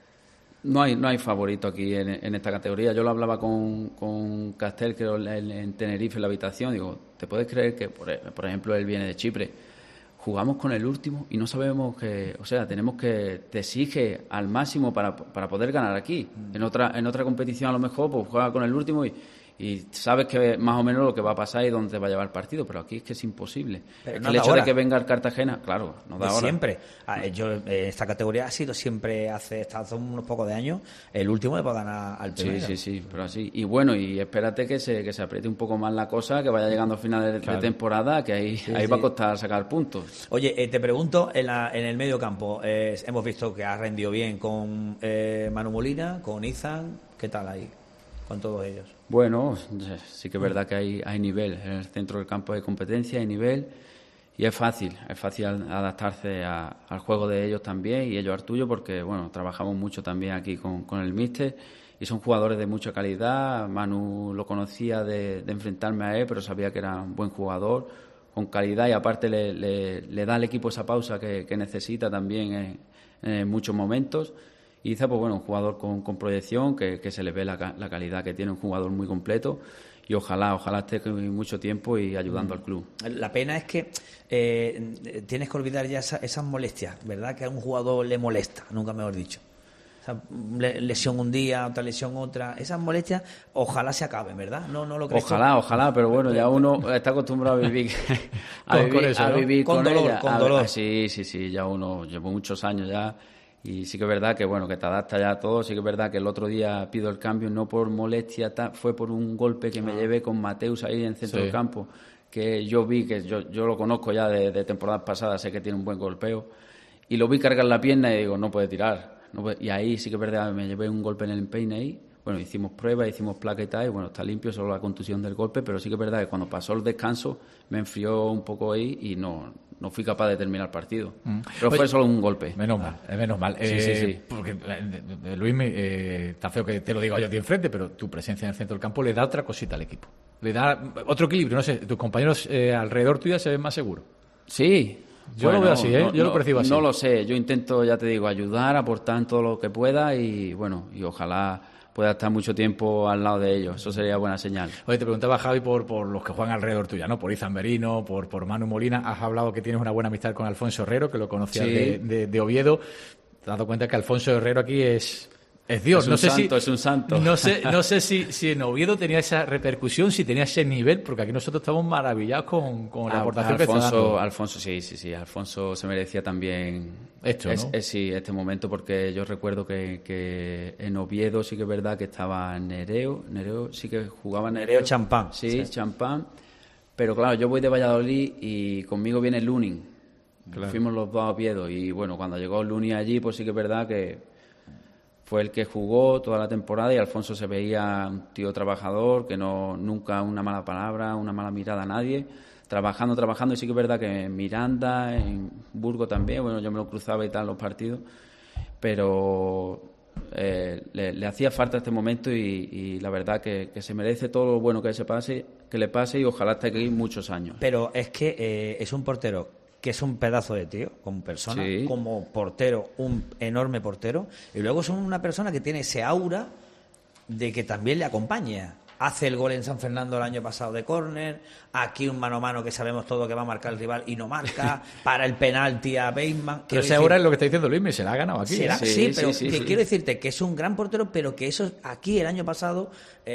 No hay favorito aquí en esta categoría. Yo lo hablaba con Castel, que en Tenerife, en la habitación. Digo, ¿te puedes creer que, por ejemplo, él viene de Chipre? Jugamos con el último y no sabemos tenemos que te exige al máximo para poder ganar aquí. En otra competición a lo mejor pues juega con el último y sabes que más o menos lo que va a pasar y dónde te va a llevar el partido, pero aquí es que es imposible. Pero el hecho de que venga el Cartagena, claro, no da hora. Siempre. Esta categoría ha sido siempre, hace unos pocos de años, el último le va a ganar al primero. Sí, pero así. Y bueno, y espérate que se apriete un poco más la cosa, que vaya llegando a finales de temporada, que ahí va a costar sacar puntos. Oye, te pregunto, en el medio campo, hemos visto que ha rendido bien con Manu Molina, con Izan, ¿qué tal ahí? Con todos ellos. Bueno, sí que es verdad que hay nivel. En el centro del campo hay competencia, hay nivel y es fácil adaptarse al juego de ellos también y ellos al tuyo porque, bueno, trabajamos mucho también aquí con el míster y son jugadores de mucha calidad. Manu lo conocía de enfrentarme a él, pero sabía que era un buen jugador, con calidad y aparte le da al equipo esa pausa que necesita también en muchos momentos. Y Iza, pues bueno, un jugador con proyección, que se le ve la calidad que tiene, un jugador muy completo y ojalá esté mucho tiempo y ayudando al club. La pena es que tienes que olvidar ya esas molestias, ¿verdad? Que a un jugador le molesta, nunca mejor dicho. O sea, lesión un día, otra lesión otra. Esas molestias, ojalá se acaben, ¿verdad? No lo crees. Ojalá, pero bueno, ya uno está acostumbrado a vivir con dolor, ella. Con dolor. Sí, ya uno llevo muchos años ya. Y sí que es verdad que bueno, que te adapta ya a todo. Sí que es verdad que el otro día pido el cambio no por molestia, fue por un golpe que me llevé con Mateus ahí en centro del campo, que yo vi, que yo lo conozco ya de temporadas pasadas, sé que tiene un buen golpeo, y lo vi cargar la pierna y digo, no puede tirar. Y ahí sí que es verdad, me llevé un golpe en el empeine ahí. Bueno, hicimos pruebas, hicimos placa y tal, y bueno, está limpio, solo la contusión del golpe, pero sí que es verdad que cuando pasó el descanso me enfrió un poco ahí y no fui capaz de terminar el partido. Pero fue solo un golpe. Menos mal. Sí. Porque, Luis, está feo que te lo diga yo a ti enfrente, pero tu presencia en el centro del campo le da otra cosita al equipo. Le da otro equilibrio, no sé, tus compañeros alrededor tuya se ven más seguros. Sí. Yo lo veo así, yo lo percibo así. No lo sé, yo intento, ya te digo, ayudar, aportar en todo lo que pueda y bueno, y ojalá pueda estar mucho tiempo al lado de ellos. Eso sería buena señal. Oye, te preguntaba, Javi, por los que juegan alrededor tuya, ¿no? Por Izan Merino, por Manu Molina. Has hablado que tienes una buena amistad con Alfonso Herrero, que lo conocías de Oviedo. Te has dado cuenta que Alfonso Herrero aquí es Dios. Es un santo. No sé si en Oviedo tenía esa repercusión, si tenía ese nivel, porque aquí nosotros estamos maravillados con la aportación que está dando. Alfonso, sí. Alfonso se merecía también esto, ¿no? este momento, porque yo recuerdo que en Oviedo sí que es verdad que estaba Nereo sí que jugaba Nereo Champán. Sí, Champán. Pero claro, yo voy de Valladolid y conmigo viene Lunin. Claro. Fuimos los dos a Oviedo y bueno, cuando llegó Lunin allí, pues sí que es verdad que fue el que jugó toda la temporada y Alfonso se veía un tío trabajador, que nunca una mala palabra, una mala mirada a nadie, trabajando y sí que es verdad que en Miranda, en Burgos también, bueno, yo me lo cruzaba y tal los partidos, pero le hacía falta este momento y la verdad que se merece todo lo bueno que le pase y ojalá esté aquí muchos años. Pero es que es un portero que es un pedazo de tío, como persona, Sí. como portero, un enorme portero, y luego son una persona que tiene ese aura de que también le acompaña. Hace el gol en San Fernando el año pasado de córner, aquí un mano a mano que sabemos todo que va a marcar el rival y no marca, para el penalti a Bateman. Pero ese ahora es lo que está diciendo Luismi, se la ha ganado aquí. Sí, pero quiero decirte que es un gran portero, pero que eso aquí el año pasado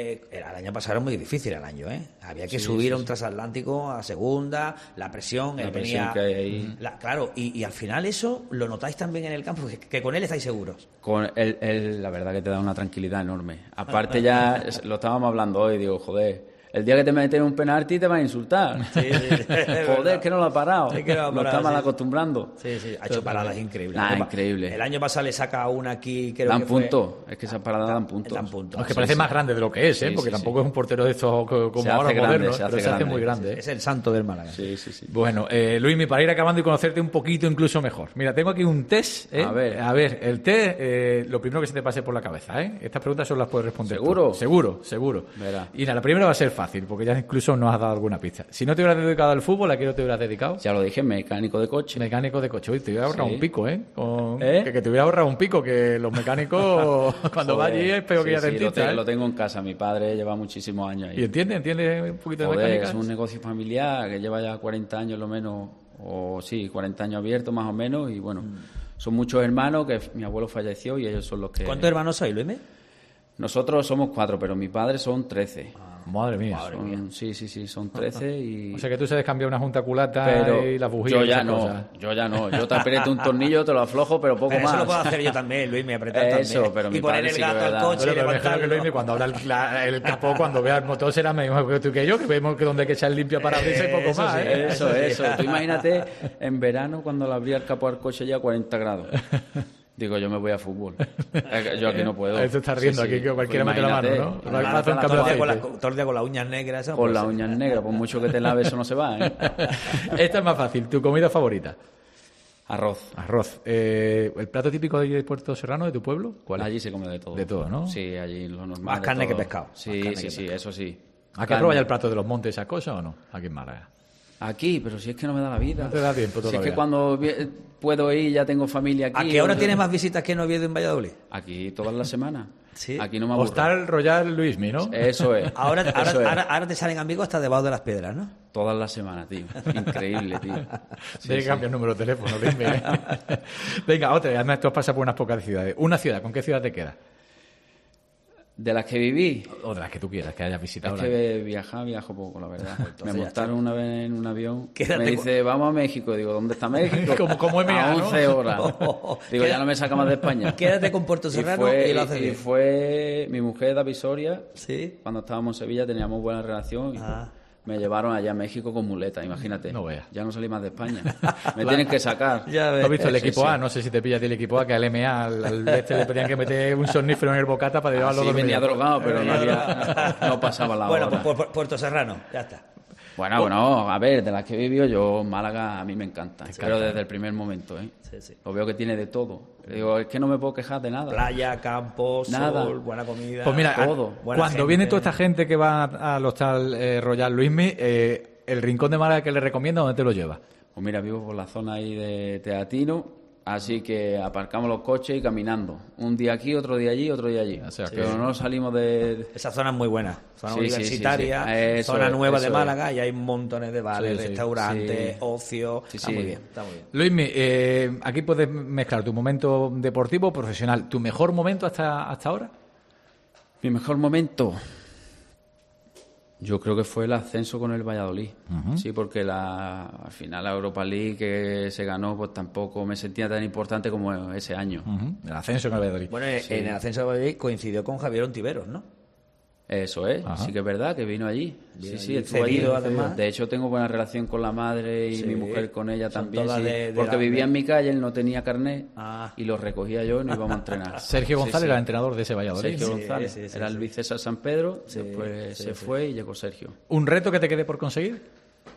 era muy difícil había que subir a un transatlántico a segunda, la presión, La él presión venía, que hay ahí. claro, y al final eso lo notáis también en el campo, que con él estáis seguros. Con él, la verdad que te da una tranquilidad enorme. Aparte ya lo estábamos hablando hoy, digo, joder, el día que te meten un penalti te van a insultar. Joder, que no lo ha parado. Es que no lo ha Nos parado, está mal sí. acostumbrando. Sí, ha hecho paradas increíbles. Increíble. El año pasado le saca una aquí, creo Dan que fue... punto. Es que esas paradas dan puntos. Es que parece más grande de lo que es, Sí, porque sí, tampoco es un portero de estos como Se ahora hace grande, modernos, se hace pero se hace grande. muy grande. Es el santo del Málaga. Sí. Bueno, Luismi, para ir acabando y conocerte un poquito incluso mejor. Mira, tengo aquí un test. A ver. El test, lo primero que se te pase por la cabeza, ¿eh? Estas preguntas solo las puedes responder ¿Seguro? tú. Seguro. Verá. Y nada, la primera va a ser fácil, porque ya incluso nos has dado alguna pista. Si no te hubieras dedicado al fútbol, ¿a qué no te hubieras dedicado? Ya lo dije, mecánico de coche. Mecánico de coche. Uy, te hubiera ahorrado Sí. un pico, ¿eh? Que te hubiera ahorrado un pico, que los mecánicos cuando va allí es peor que ya dentista, ¿eh? Lo tengo en casa. Mi padre lleva muchísimos años ahí. ¿Y entiende un poquito de Joder, mecánica? es un negocio familiar que lleva ya 40 años lo menos, 40 años abierto más o menos, y bueno, son muchos hermanos, que mi abuelo falleció y ellos son los que... ¿Cuántos hermanos sois, Luismi? Nosotros somos 4, pero mi padre son 13. Madre mía. Sí, son 13 y... O sea que tú sabes cambiar una junta culata Pero y las bujías. yo y ya esas no, cosas. yo te aprieto un tornillo, te lo aflojo, pero poco Pero más. eso lo puedo hacer yo también, Luismi, apretar Eso, también. pero y mi poner padre el sí que gato es al verdad. coche y Pero me imagino que levantarlo. Luismi, cuando abra el capó, cuando vea el motor, será mejor que tú que yo, que vemos que donde hay que echar limpia para abrirse y poco Eso más. sí, ¿eh? Eso. Tú imagínate en verano cuando le abría el capó al coche ya a 40 grados. Digo, yo me voy a fútbol. Yo aquí no puedo. Eso está riendo aquí, que cualquiera mete la mano, ¿no? Todo el día con las uñas negras. eso Con puede las ser. uñas negras, por mucho que te laves, eso no se va, ¿eh? Esta es más fácil. ¿Tu comida favorita? Arroz. ¿El plato típico de Puerto Serrano, de tu pueblo? ¿Cuál es? Allí se come de todo. De todo, ¿no? Sí, allí lo normal. Más de carne todo. que pescado. Sí, Más carne que pescado. eso sí. ¿A qué pruebas ya el plato de los montes, esas cosas o no? Aquí en Málaga. Aquí, pero si es que no me da la vida. No te da tiempo Si es todavía. que cuando puedo ir, ya tengo familia aquí. ¿A qué hora tienes más visitas que en Oviedo en Valladolid? Aquí todas las semanas. Sí. Aquí no me aburro. Hostal Royal Luismi, ¿no? Eso es. Ahora Eso es. ahora te salen amigos hasta debajo de las piedras, ¿no? Todas las semanas, tío. Increíble, tío. Tienes que cambiar el número de teléfono, Luismi. Venga, otra. Además, tú has pasado por unas pocas ciudades. Una ciudad, ¿con qué ciudad te quedas? De las que viví. O de las que tú quieras, que hayas visitado. Es que viajo poco, la verdad. Me montaron una vez en un avión. Quédate Me dice, vamos a México. Digo, ¿dónde está México? Como MA, a ¿no? 11 horas. Digo, ya no me saca más de España. Quédate con Puerto Serrano y lo haces bien. fue mi mujer, David Soria. Sí. Cuando estábamos en Sevilla teníamos buena relación. Y me llevaron allá a México con muletas, imagínate. No veas. Ya no salí más de España. Me tienen que sacar. Ya ¿Tú ves. has visto el equipo Sí, A? sí. No sé si te pillas el equipo A, que al MA, al este le tenían que meter un somnífero en el bocata para llevarlo a Sí, dormir. venía drogado, pero no pasaba la Bueno, hora. pues Puerto Serrano, ya está. Bueno, a ver, de las que he vivido yo, Málaga a mí me encanta. Pero desde el primer momento, ¿eh? Sí. Lo veo que tiene de todo. Digo, es que no me puedo quejar de nada. Playa, campo, Nada. sol, buena comida. Pues mira, todo. Buena cuando gente. viene toda esta gente que va al hostal Royal Luismi, el rincón de Málaga que le recomienda, ¿dónde te lo lleva? Pues mira, vivo por la zona ahí de Teatino, así que aparcamos los coches y caminando. Un día aquí, otro día allí, otro día allí. O sea, Pero no salimos de... Esa zona es muy buena, zona Sí, universitaria, sí. Eso zona es, nueva eso de es. Málaga y hay montones de bares, Sí, sí, restaurantes, sí. ocio. Sí, Está sí. muy bien, está muy bien. Luismi, aquí puedes mezclar tu momento deportivo, profesional. ¿Tu mejor momento hasta ahora? Mi mejor momento... Yo creo que fue el ascenso con el Valladolid. Sí, porque al final la Europa League que se ganó, pues tampoco me sentía tan importante como ese año. El ascenso en el Valladolid. Bueno, en el ascenso de Valladolid coincidió con Javier Ontiveros, ¿no? Eso es, Ajá. sí que es verdad que vino allí. Vino Sí, allí, estuvo allí. cedido, además. De hecho, tengo buena relación con la madre y Sí. mi mujer con ella Son también. todas Sí, de porque vivía en mi calle, él no tenía carnet Ah. y lo recogía yo y nos íbamos a entrenar. Sergio Sí, González sí. era el entrenador de ese Valladolid. Sergio ¿no? González. sí, Era el Luis César San Pedro, Sí, después sí, se sí. fue y llegó Sergio. ¿Un reto que te quede por conseguir?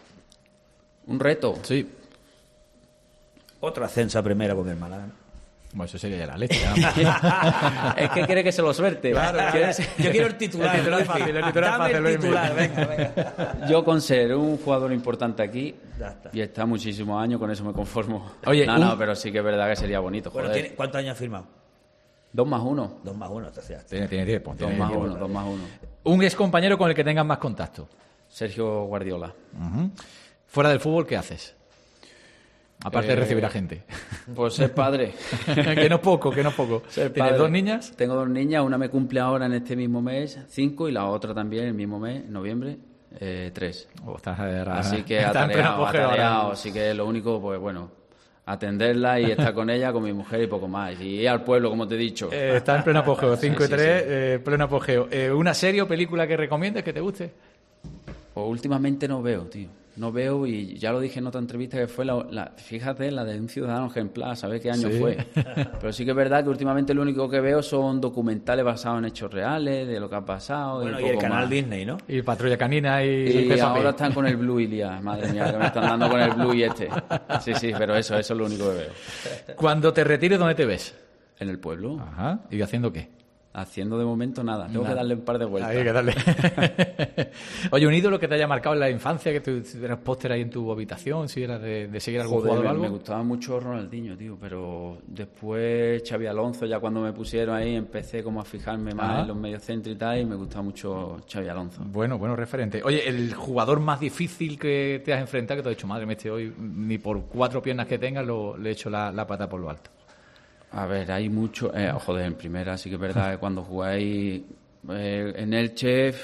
¿Un reto? Sí. Otro ascenso a primera con el Málaga. Bueno, eso sería ya la leche. Es que quiere que se lo suelte. Claro. Yo quiero el titular. El titular fácil, Dame el titular, venga. Yo con ser un jugador importante aquí y estar muchísimos años, con eso me conformo. Oye, no, pero sí que es verdad que sería bonito. Bueno, joder. ¿cuántos años has firmado? 2 más 1. 2 más 1, te decía. Tiene tiempo. 2 más 1, 2 más 1. Un ex compañero con el que tengas más contacto. Sergio Guardiola. Fuera del fútbol, ¿qué haces? Aparte de recibir a gente. Pues ser padre. que no poco. ¿Tienes 2 niñas? Tengo 2 niñas, una me cumple ahora en este mismo mes 5 y la otra también el mismo mes, noviembre, 3. Así que atareado. Así que lo único, pues bueno, atenderla y estar con ella, con mi mujer y poco más. Y ir al pueblo, como te he dicho. Está en pleno apogeo, 5 y 3, pleno apogeo. ¿Una serie o película que recomiendes que te guste? Pues últimamente no veo, tío. No veo, y ya lo dije en otra entrevista, que fue fíjate, la de un ciudadano ejemplar, ¿sabes qué año fue? Pero sí que es verdad que últimamente lo único que veo son documentales basados en hechos reales, de lo que ha pasado. Bueno, y el canal Disney, ¿no? Y Patrulla Canina y ahora están con el Blue Ilia, madre mía, que me están dando con el Blue y este. Sí, pero eso es lo único que veo. Cuando te retires, ¿dónde te ves? En el pueblo. Ajá. ¿Y haciendo qué? Haciendo de momento nada. Tengo que darle un par de vueltas. Hay que darle. Oye, un ídolo que te haya marcado en la infancia, que tú tienes póster ahí en tu habitación, si eras de seguir algún jugador o algo. Me gustaba mucho Ronaldinho, tío, pero después Xabi Alonso, ya cuando me pusieron ahí, empecé como a fijarme más en los mediocentros y tal, y me gustaba mucho Xabi Alonso. Bueno, referente. Oye, el jugador más difícil que te has enfrentado, que te has dicho, madre mía, hoy ni por 4 piernas que tengas le he hecho la pata por lo alto. A ver, hay mucho... en primera sí que es verdad que cuando jugáis en Elche,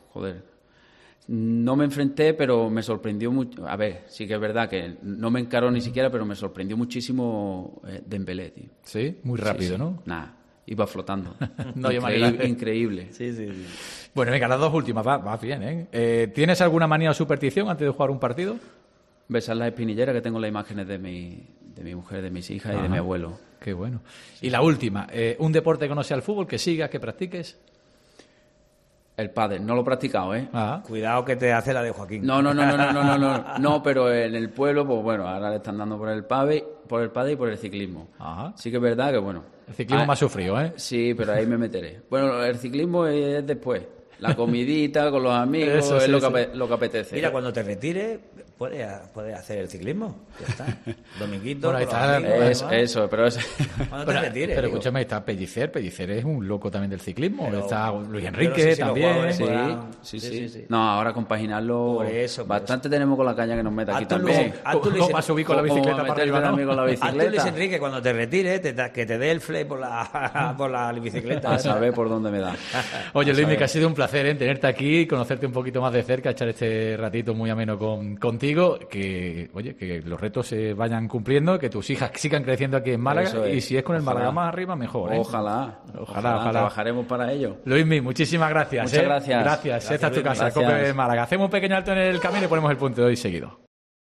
no me enfrenté, pero me sorprendió mucho. A ver, sí que es verdad que no me encaró ni siquiera, pero me sorprendió muchísimo Dembélé, tío. Sí, muy rápido, sí. ¿no? Nada, iba flotando. No, increíble. Sí. Bueno, venga, las 2 últimas, va bien, ¿eh? ¿Tienes alguna manía o superstición antes de jugar un partido? Besar las espinilleras, que tengo las imágenes de mi mujer, de mis hijas y de mi abuelo. Qué bueno. Y la última, un deporte que no sea el fútbol, que sigas, que practiques. El pádel, no lo he practicado, ¿eh? Cuidado que te hace la de Joaquín. No, pero en el pueblo, pues bueno, ahora le están dando por el pádel y por el ciclismo. Ajá. Sí que es verdad que, bueno... El ciclismo más sufrido, ¿eh? Sí, pero ahí me meteré. Bueno, el ciclismo es después. La comidita con los amigos, eso, es lo que apetece. Mira, cuando te retires, puedes hacer el ciclismo. Ya está. Dominguito. Bueno, ahí está. Eso, pero... Cuando te retires. Pero escúchame, está Pellicer. Pellicer es un loco también del ciclismo. Pero, está Luis Enrique también. Sí. No, ahora compaginarlo... Por eso. Bastante tenemos con la caña que nos mete aquí también. ¿Cómo vas a subir con la bicicleta para arriba, no? Con la bicicleta. Luis Enrique, cuando te retires, que te dé el flay por la bicicleta. A saber por dónde me da. Oye, Luis, que ha sido un placer tenerte aquí, conocerte un poquito más de cerca, echar este ratito muy ameno contigo, que los retos se vayan cumpliendo, que tus hijas sigan creciendo aquí en Málaga, y si es con el Málaga más arriba, mejor. Ojalá. Trabajaremos para ello. Luismi, muchísimas gracias. Muchas gracias. Gracias. Esta es tu casa, Cope Málaga. Hacemos un pequeño alto en el camino y ponemos el punto de hoy seguido.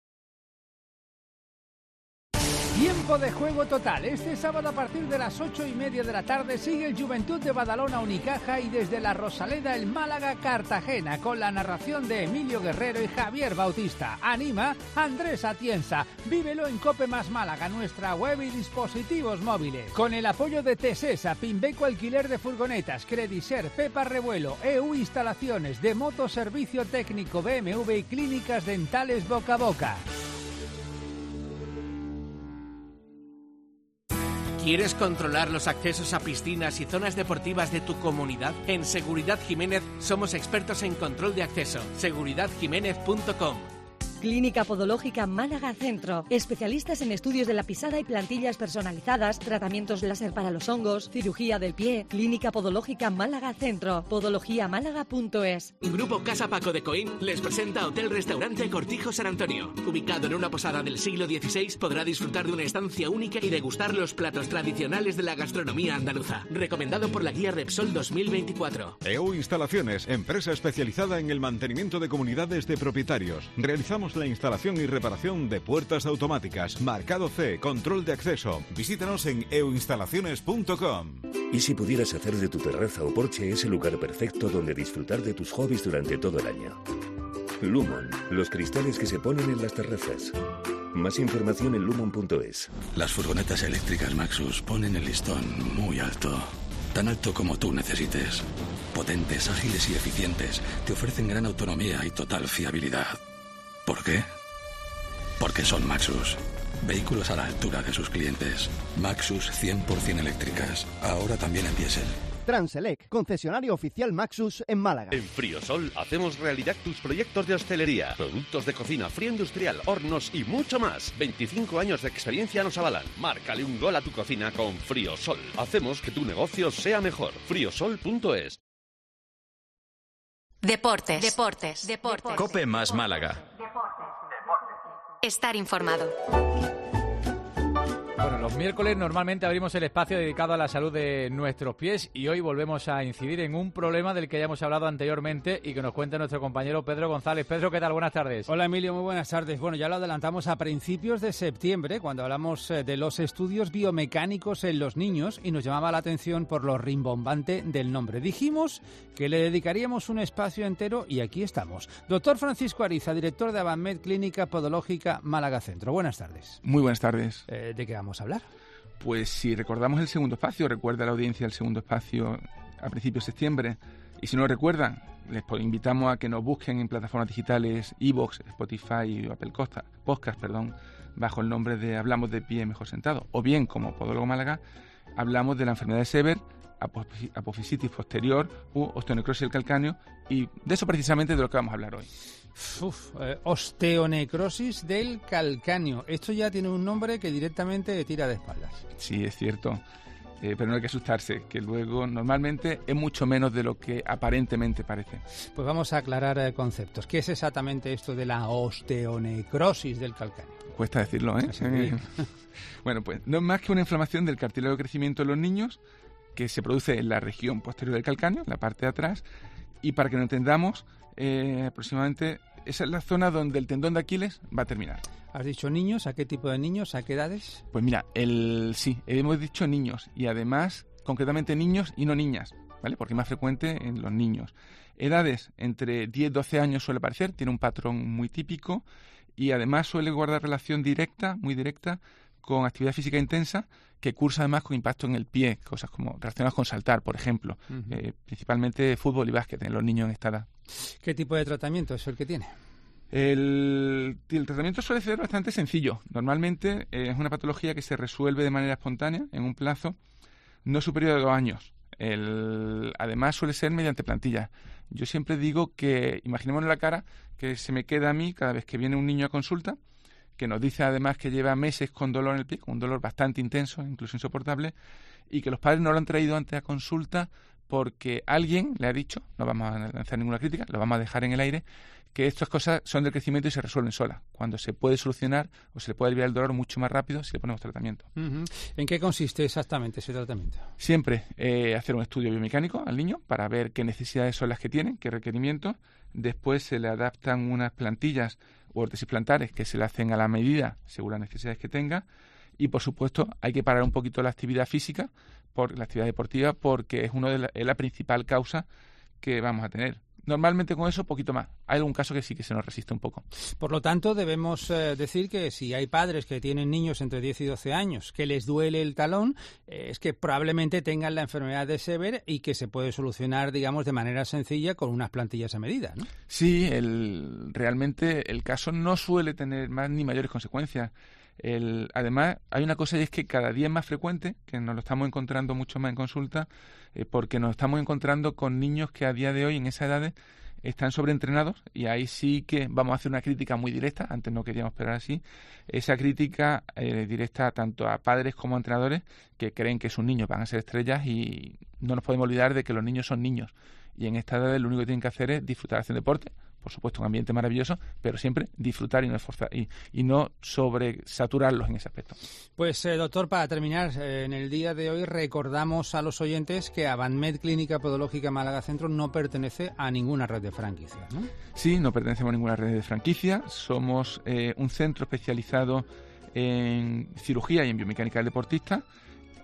Tiempo de juego total. Este sábado a partir de las 8:30 de la tarde sigue el Juventud de Badalona Unicaja y desde la Rosaleda el Málaga Cartagena con la narración de Emilio Guerrero y Javier Bautista. Anima Andrés Atienza. Vívelo en Cope Más Málaga, nuestra web y dispositivos móviles. Con el apoyo de Tesesa, Pimbeco Alquiler de Furgonetas, Crediser, Pepa Revuelo, EU Instalaciones, de Moto Servicio Técnico BMW y Clínicas Dentales Boca a Boca. ¿Quieres controlar los accesos a piscinas y zonas deportivas de tu comunidad? En Seguridad Jiménez somos expertos en control de acceso. seguridadjiménez.com. Clínica Podológica Málaga Centro. Especialistas en estudios de la pisada y plantillas personalizadas, tratamientos láser para los hongos, cirugía del pie. Clínica Podológica Málaga Centro. podologiamálaga.es. Grupo Casa Paco de Coín les presenta Hotel Restaurante Cortijo San Antonio. Ubicado en una posada del siglo XVI, podrá disfrutar de una estancia única y degustar los platos tradicionales de la gastronomía andaluza. Recomendado por la guía Repsol 2024. EU Instalaciones, empresa especializada en el mantenimiento de comunidades de propietarios. Realizamos la instalación y reparación de puertas automáticas, marcado C, control de acceso. Visítanos en euinstalaciones.com. ¿Y si pudieras hacer de tu terraza o porche ese lugar perfecto donde disfrutar de tus hobbies durante todo el año? Lumon, los cristales que se ponen en las terrazas. Más información en lumon.es. Las furgonetas eléctricas Maxus ponen el listón muy alto. Tan alto como tú necesites. Potentes, ágiles y eficientes. Te ofrecen gran autonomía y total fiabilidad. ¿Por qué? Porque son Maxus. Vehículos a la altura de sus clientes. Maxus 100% eléctricas. Ahora también en diésel. Transelec, concesionario oficial Maxus en Málaga. En Friosol hacemos realidad tus proyectos de hostelería, productos de cocina, frío industrial, hornos y mucho más. 25 años de experiencia nos avalan. Márcale un gol a tu cocina con Friosol. Hacemos que tu negocio sea mejor. Friosol.es. Deportes. Cope más Málaga. Estar informado. Bueno, los miércoles normalmente abrimos el espacio dedicado a la salud de nuestros pies y hoy volvemos a incidir en un problema del que ya hemos hablado anteriormente y que nos cuenta nuestro compañero Pedro González. Pedro, ¿qué tal? Buenas tardes. Hola Emilio, muy buenas tardes. Bueno, ya lo adelantamos a principios de septiembre cuando hablamos de los estudios biomecánicos en los niños y nos llamaba la atención por lo rimbombante del nombre. Dijimos que le dedicaríamos un espacio entero y aquí estamos. Doctor Francisco Ariza, director de Avanmed Clínica Podológica Málaga Centro. Buenas tardes. Muy buenas tardes. ¿De qué vamos a hablar? Pues si recordamos el segundo espacio, recuerda la audiencia el segundo espacio a principios de septiembre, y si no lo recuerdan, les invitamos a que nos busquen en plataformas digitales iVoox, Spotify o Apple Podcast, bajo el nombre de Hablamos de Pie Mejor Sentado, o bien como Podólogo Málaga, hablamos de la enfermedad de Sever, apofisitis posterior u osteonecrosis del calcáneo, y de eso precisamente de lo que vamos a hablar hoy. Osteonecrosis del calcáneo. Esto ya tiene un nombre que directamente tira de espaldas. Sí, es cierto, pero no hay que asustarse, que luego normalmente es mucho menos de lo que aparentemente parece. Pues vamos a aclarar conceptos. ¿Qué es exactamente esto de la osteonecrosis del calcáneo? Cuesta decirlo, ¿eh? Bueno, pues no es más que una inflamación del cartílago de crecimiento en los niños que se produce en la región posterior del calcáneo, en la parte de atrás, y para que lo entendamos, aproximadamente esa es la zona donde el tendón de Aquiles va a terminar. ¿Has dicho niños? ¿A qué tipo de niños? ¿A qué edades? Pues mira, sí, hemos dicho niños y además concretamente niños y no niñas, ¿vale? Porque es más frecuente en los niños. Edades entre 10 y 12 años suele aparecer, tiene un patrón muy típico y además suele guardar relación directa, muy directa, con actividad física intensa que cursa además con impacto en el pie, cosas como relacionadas con saltar, por ejemplo, principalmente fútbol y básquet en los niños en esta edad. ¿Qué tipo de tratamiento es el que tiene? El tratamiento suele ser bastante sencillo. Normalmente es una patología que se resuelve de manera espontánea en un plazo no superior a 2 años. Además suele ser mediante plantillas. Yo siempre digo que, imaginémonos la cara que se me queda a mí cada vez que viene un niño a consulta, que nos dice además que lleva meses con dolor en el pie, con un dolor bastante intenso, incluso insoportable, y que los padres no lo han traído antes a consulta porque alguien le ha dicho, no vamos a lanzar ninguna crítica, lo vamos a dejar en el aire, que estas cosas son del crecimiento y se resuelven solas, cuando se puede solucionar o se le puede aliviar el dolor mucho más rápido si le ponemos tratamiento. ¿En qué consiste exactamente ese tratamiento? Siempre hacer un estudio biomecánico al niño para ver qué necesidades son las que tienen, qué requerimientos. Después se le adaptan unas plantillas o órtesis plantares que se le hacen a la medida según las necesidades que tenga. Y, por supuesto, hay que parar un poquito la actividad física, la actividad deportiva, porque es la principal causa que vamos a tener. Normalmente con eso, poquito más. Hay algún caso que sí que se nos resiste un poco. Por lo tanto, debemos decir que si hay padres que tienen niños entre 10 y 12 años que les duele el talón, es que probablemente tengan la enfermedad de Sever y que se puede solucionar, digamos, de manera sencilla con unas plantillas a medida, ¿no? Sí, realmente el caso no suele tener más ni mayores consecuencias. Además, hay una cosa y es que cada día es más frecuente, que nos lo estamos encontrando mucho más en consulta, porque nos estamos encontrando con niños que a día de hoy, en esas edades, están sobreentrenados, y ahí sí que vamos a hacer una crítica muy directa, antes no queríamos esperar así, esa crítica directa tanto a padres como a entrenadores que creen que sus niños van a ser estrellas, y no nos podemos olvidar de que los niños son niños, y en esta edad lo único que tienen que hacer es disfrutar de hacer deporte, por supuesto un ambiente maravilloso, pero siempre disfrutar y no esforzar y no sobresaturarlos en ese aspecto. Pues doctor, para terminar, en el día de hoy recordamos a los oyentes que Avanmed Clínica Podológica Málaga Centro no pertenece a ninguna red de franquicias, ¿no? Sí, no pertenecemos a ninguna red de franquicia, somos un centro especializado en cirugía y en biomecánica del deportista,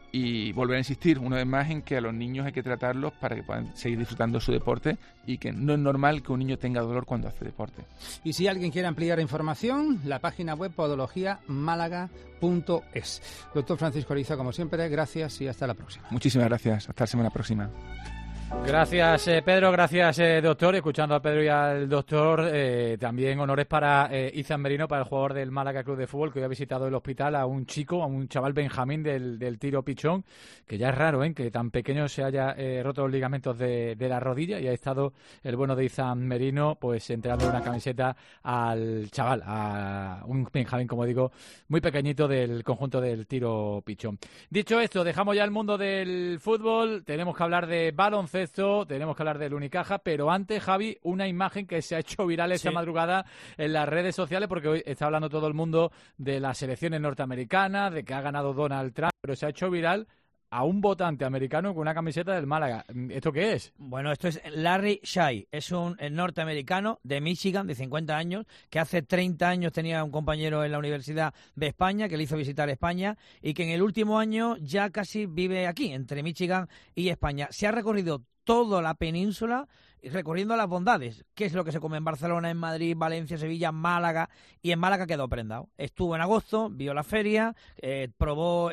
y volver a insistir una vez más en que a los niños hay que tratarlos para que puedan seguir disfrutando su deporte y que no es normal que un niño tenga dolor cuando hace deporte. Y si alguien quiere ampliar información, la página web podologiamálaga.es. Doctor Francisco Ariza, como siempre, gracias y hasta la próxima. Muchísimas gracias. Hasta la semana próxima. Gracias, Pedro, gracias, doctor. Escuchando a Pedro y al doctor, también honores para Izan Merino, para el jugador del Málaga Club de Fútbol, que hoy ha visitado el hospital a un chico, a un chaval Benjamín del tiro pichón, que ya es raro, que tan pequeño se haya roto los ligamentos de la rodilla, y ha estado el bueno de Izan Merino pues entregando una camiseta al chaval, a un Benjamín, como digo, muy pequeñito del conjunto del tiro pichón. Dicho esto, dejamos ya el mundo del fútbol, tenemos que hablar de baloncesto, tenemos que hablar del Unicaja, pero antes, Javi, una imagen que se ha hecho viral esta madrugada en las redes sociales, porque hoy está hablando todo el mundo de las elecciones norteamericanas, de que ha ganado Donald Trump, pero se ha hecho viral a un votante americano con una camiseta del Málaga. ¿Esto qué es? Bueno, esto es Larry Shai, es un norteamericano de Michigan, de 50 años, que hace 30 años tenía un compañero en la Universidad de España, que le hizo visitar España, y que en el último año ya casi vive aquí, entre Michigan y España. Se ha recorrido toda la península recorriendo las bondades, qué es lo que se come en Barcelona, en Madrid, Valencia, Sevilla, Málaga, y en Málaga quedó prendado. Estuvo en agosto, vio la feria, probó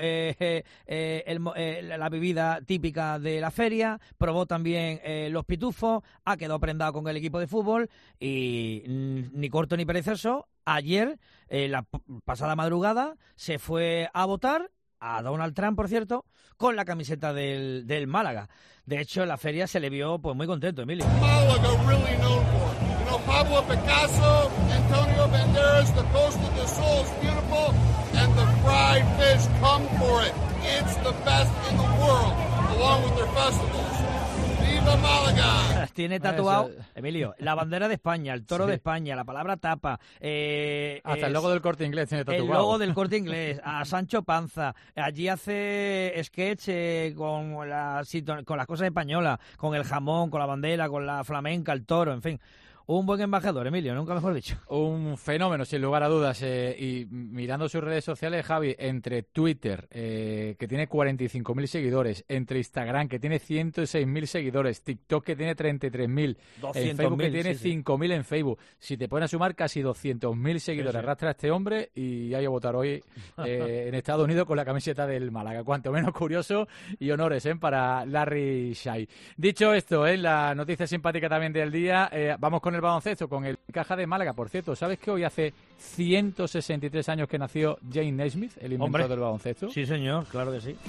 la bebida típica de la feria, probó también los pitufos, ha quedado prendado con el equipo de fútbol y ni corto ni perezoso. Ayer, la pasada madrugada, se fue a votar a Donald Trump, por cierto, con la camiseta del Málaga. De hecho, en la feria se le vio pues muy contento, Emilio. Málaga really known for. You know, Pablo Picasso, Antonio Banderas, the Costa del Sol is beautiful, and the fried fish come for it. It's the best in the world, along with their festivals. ¡Viva Málaga! Tiene tatuado, Emilio, la bandera de España, el toro de España, la palabra tapa. Hasta el logo del Corte Inglés tiene tatuado. El logo del Corte Inglés, a Sancho Panza. Allí hace sketch con las cosas españolas, con el jamón, con la bandera, con la flamenca, el toro, en fin. Un buen embajador, Emilio, nunca mejor dicho. Un fenómeno, sin lugar a dudas. Y mirando sus redes sociales, Javi, entre Twitter, que tiene 45.000 seguidores, entre Instagram, que tiene 106.000 seguidores, TikTok, que tiene 33.000, en Facebook, que tiene 5.000 en Facebook. Si te pones a sumar, casi 200.000 seguidores arrastra a este hombre y hay a votar hoy en Estados Unidos con la camiseta del Málaga. Cuanto menos curioso, y honores para Larry Shai. Dicho esto, la noticia simpática también del día, vamos con el baloncesto, con el Unicaja de Málaga. Por cierto, ¿sabes que hoy hace 163 años que nació Jane Naismith, el inventor del baloncesto? Sí, señor, claro que sí.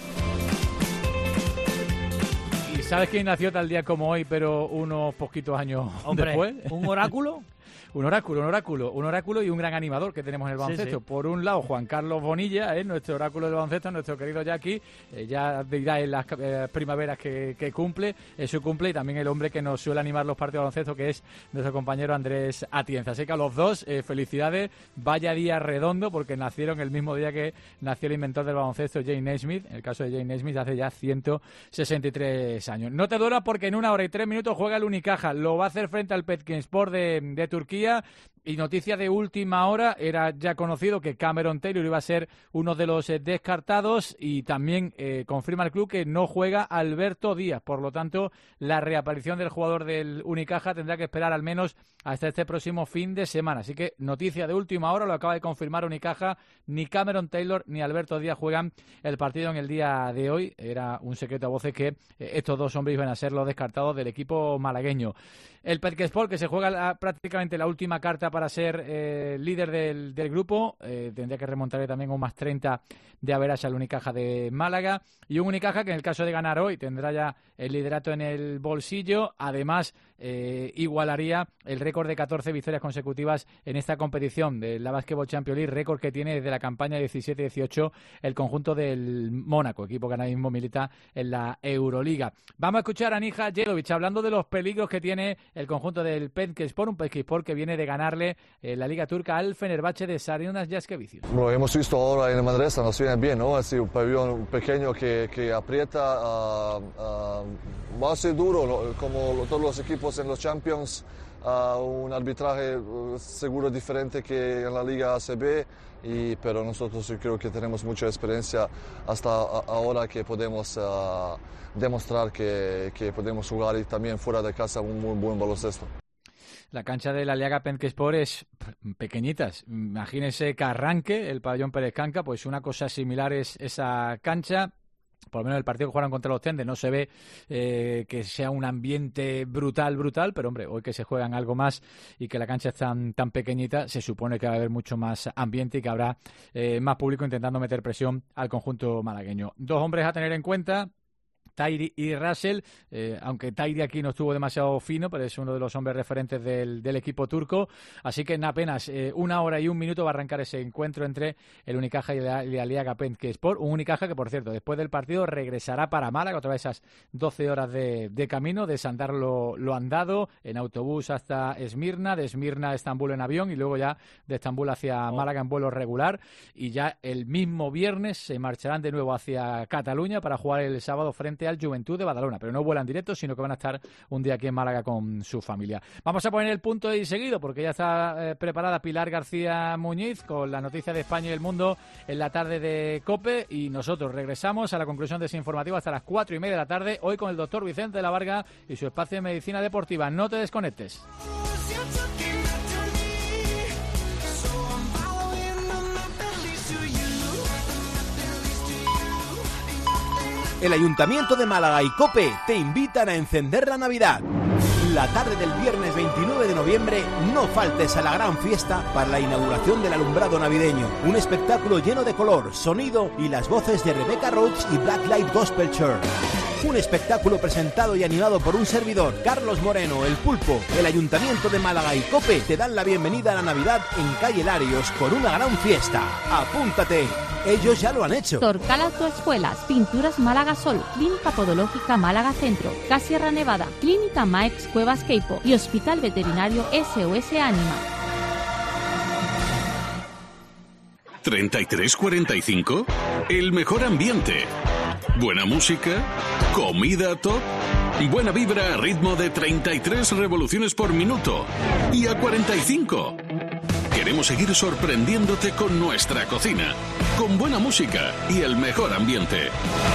¿Y sabes quién nació tal día como hoy, pero unos poquitos años después? ¿Un oráculo? Un oráculo y un gran animador que tenemos en el baloncesto. Sí. Por un lado, Juan Carlos Bonilla, nuestro oráculo del baloncesto, nuestro querido Jackie, ya dirá en las primaveras que cumple, es su cumple, y también el hombre que nos suele animar los partidos de baloncesto, que es nuestro compañero Andrés Atienza. Así que a los dos, felicidades, vaya día redondo, porque nacieron el mismo día que nació el inventor del baloncesto, Jane Naismith. En el caso de Jane Naismith, hace ya 163 años. No te duela, porque en 1 hora y 3 minutos juega el Unicaja, lo va a hacer frente al Petkenspor de Turquía. Y noticia de última hora, era ya conocido que Cameron Taylor iba a ser uno de los descartados, y también confirma el club que no juega Alberto Díaz. Por lo tanto, la reaparición del jugador del Unicaja tendrá que esperar al menos hasta este próximo fin de semana. Así que noticia de última hora, lo acaba de confirmar Unicaja, ni Cameron Taylor ni Alberto Díaz juegan el partido en el día de hoy. Era un secreto a voces que estos dos hombres iban a ser los descartados del equipo malagueño. El Petkenspor, que se juega prácticamente la última carta para ser líder del grupo, tendría que remontarle también un más 30 de average al Unicaja de Málaga, y un Unicaja que en el caso de ganar hoy tendrá ya el liderato en el bolsillo. Además, igualaría el récord de 14 victorias consecutivas en esta competición de la Basketball Champions League, récord que tiene desde la campaña 17-18 el conjunto del Mónaco, equipo que ahora mismo milita en la Euroliga. Vamos a escuchar a Nija Jedovic hablando de los peligros que tiene el conjunto del Petkenspor, un Petkenspor que viene de ganarle la Liga Turca al Fenerbahce de Sarionas Jaskevicius. Lo hemos visto ahora en el Manresa, nos viene bien, ¿no? Es un pabellón pequeño que aprieta, va a ser duro, como todos los equipos en los Champions, un arbitraje seguro diferente que en la Liga ACB, pero nosotros yo creo que tenemos mucha experiencia hasta ahora que podemos demostrar que podemos jugar y también fuera de casa un muy buen baloncesto. La cancha de la Aliaga Penquesport es pequeñita. Imagínense que arranque el pabellón Pérez Canca, pues una cosa similar es esa cancha. Por lo menos el partido que jugaron contra los Tendes no se ve que sea un ambiente brutal, pero hombre, hoy que se juegan algo más y que la cancha es tan pequeñita, se supone que va a haber mucho más ambiente y que habrá más público intentando meter presión al conjunto malagueño. Dos hombres a tener en cuenta, Tahiri y Russell, aunque Tahiri aquí no estuvo demasiado fino, pero es uno de los hombres referentes del equipo turco, así que en apenas 1 hora y 1 minuto va a arrancar ese encuentro entre el Unicaja y la Aliaga Penquesport, un Unicaja que, por cierto, después del partido regresará para Málaga, otra vez esas 12 horas de camino, desandar lo andado, en autobús hasta Esmirna, de Esmirna a Estambul en avión y luego ya de Estambul hacia Málaga en vuelo regular, y ya el mismo viernes se marcharán de nuevo hacia Cataluña para jugar el sábado frente al Juventud de Badalona, pero no vuelan directo, sino que van a estar un día aquí en Málaga con su familia. Vamos a poner el punto y seguido, porque ya está preparada Pilar García Muñiz con la noticia de España y el mundo en la tarde de COPE, y nosotros regresamos a la conclusión de ese informativo hasta las 4:30 de la tarde, hoy con el doctor Vicente de la Varga y su espacio de medicina deportiva. No te desconectes. El Ayuntamiento de Málaga y COPE te invitan a encender la Navidad. La tarde del viernes 29 de noviembre no faltes a la gran fiesta para la inauguración del alumbrado navideño. Un espectáculo lleno de color, sonido y las voces de Rebecca Roach y Blacklight Gospel Church. Un espectáculo presentado y animado por un servidor, Carlos Moreno, El Pulpo. El Ayuntamiento de Málaga y COPE te dan la bienvenida a la Navidad en Calle Larios con una gran fiesta. ¡Apúntate! Ellos ya lo han hecho. Torcal Autoescuelas, Pinturas Málaga Sol, Clínica Podológica Málaga Centro, Casierra Nevada, Clínica Maex Cuevas Queipo y Hospital Veterinario SOS Ánima. 3345, el mejor ambiente. Buena música, comida top, buena vibra a ritmo de 33 revoluciones por minuto y a 45. Queremos seguir sorprendiéndote con nuestra cocina, con buena música y el mejor ambiente.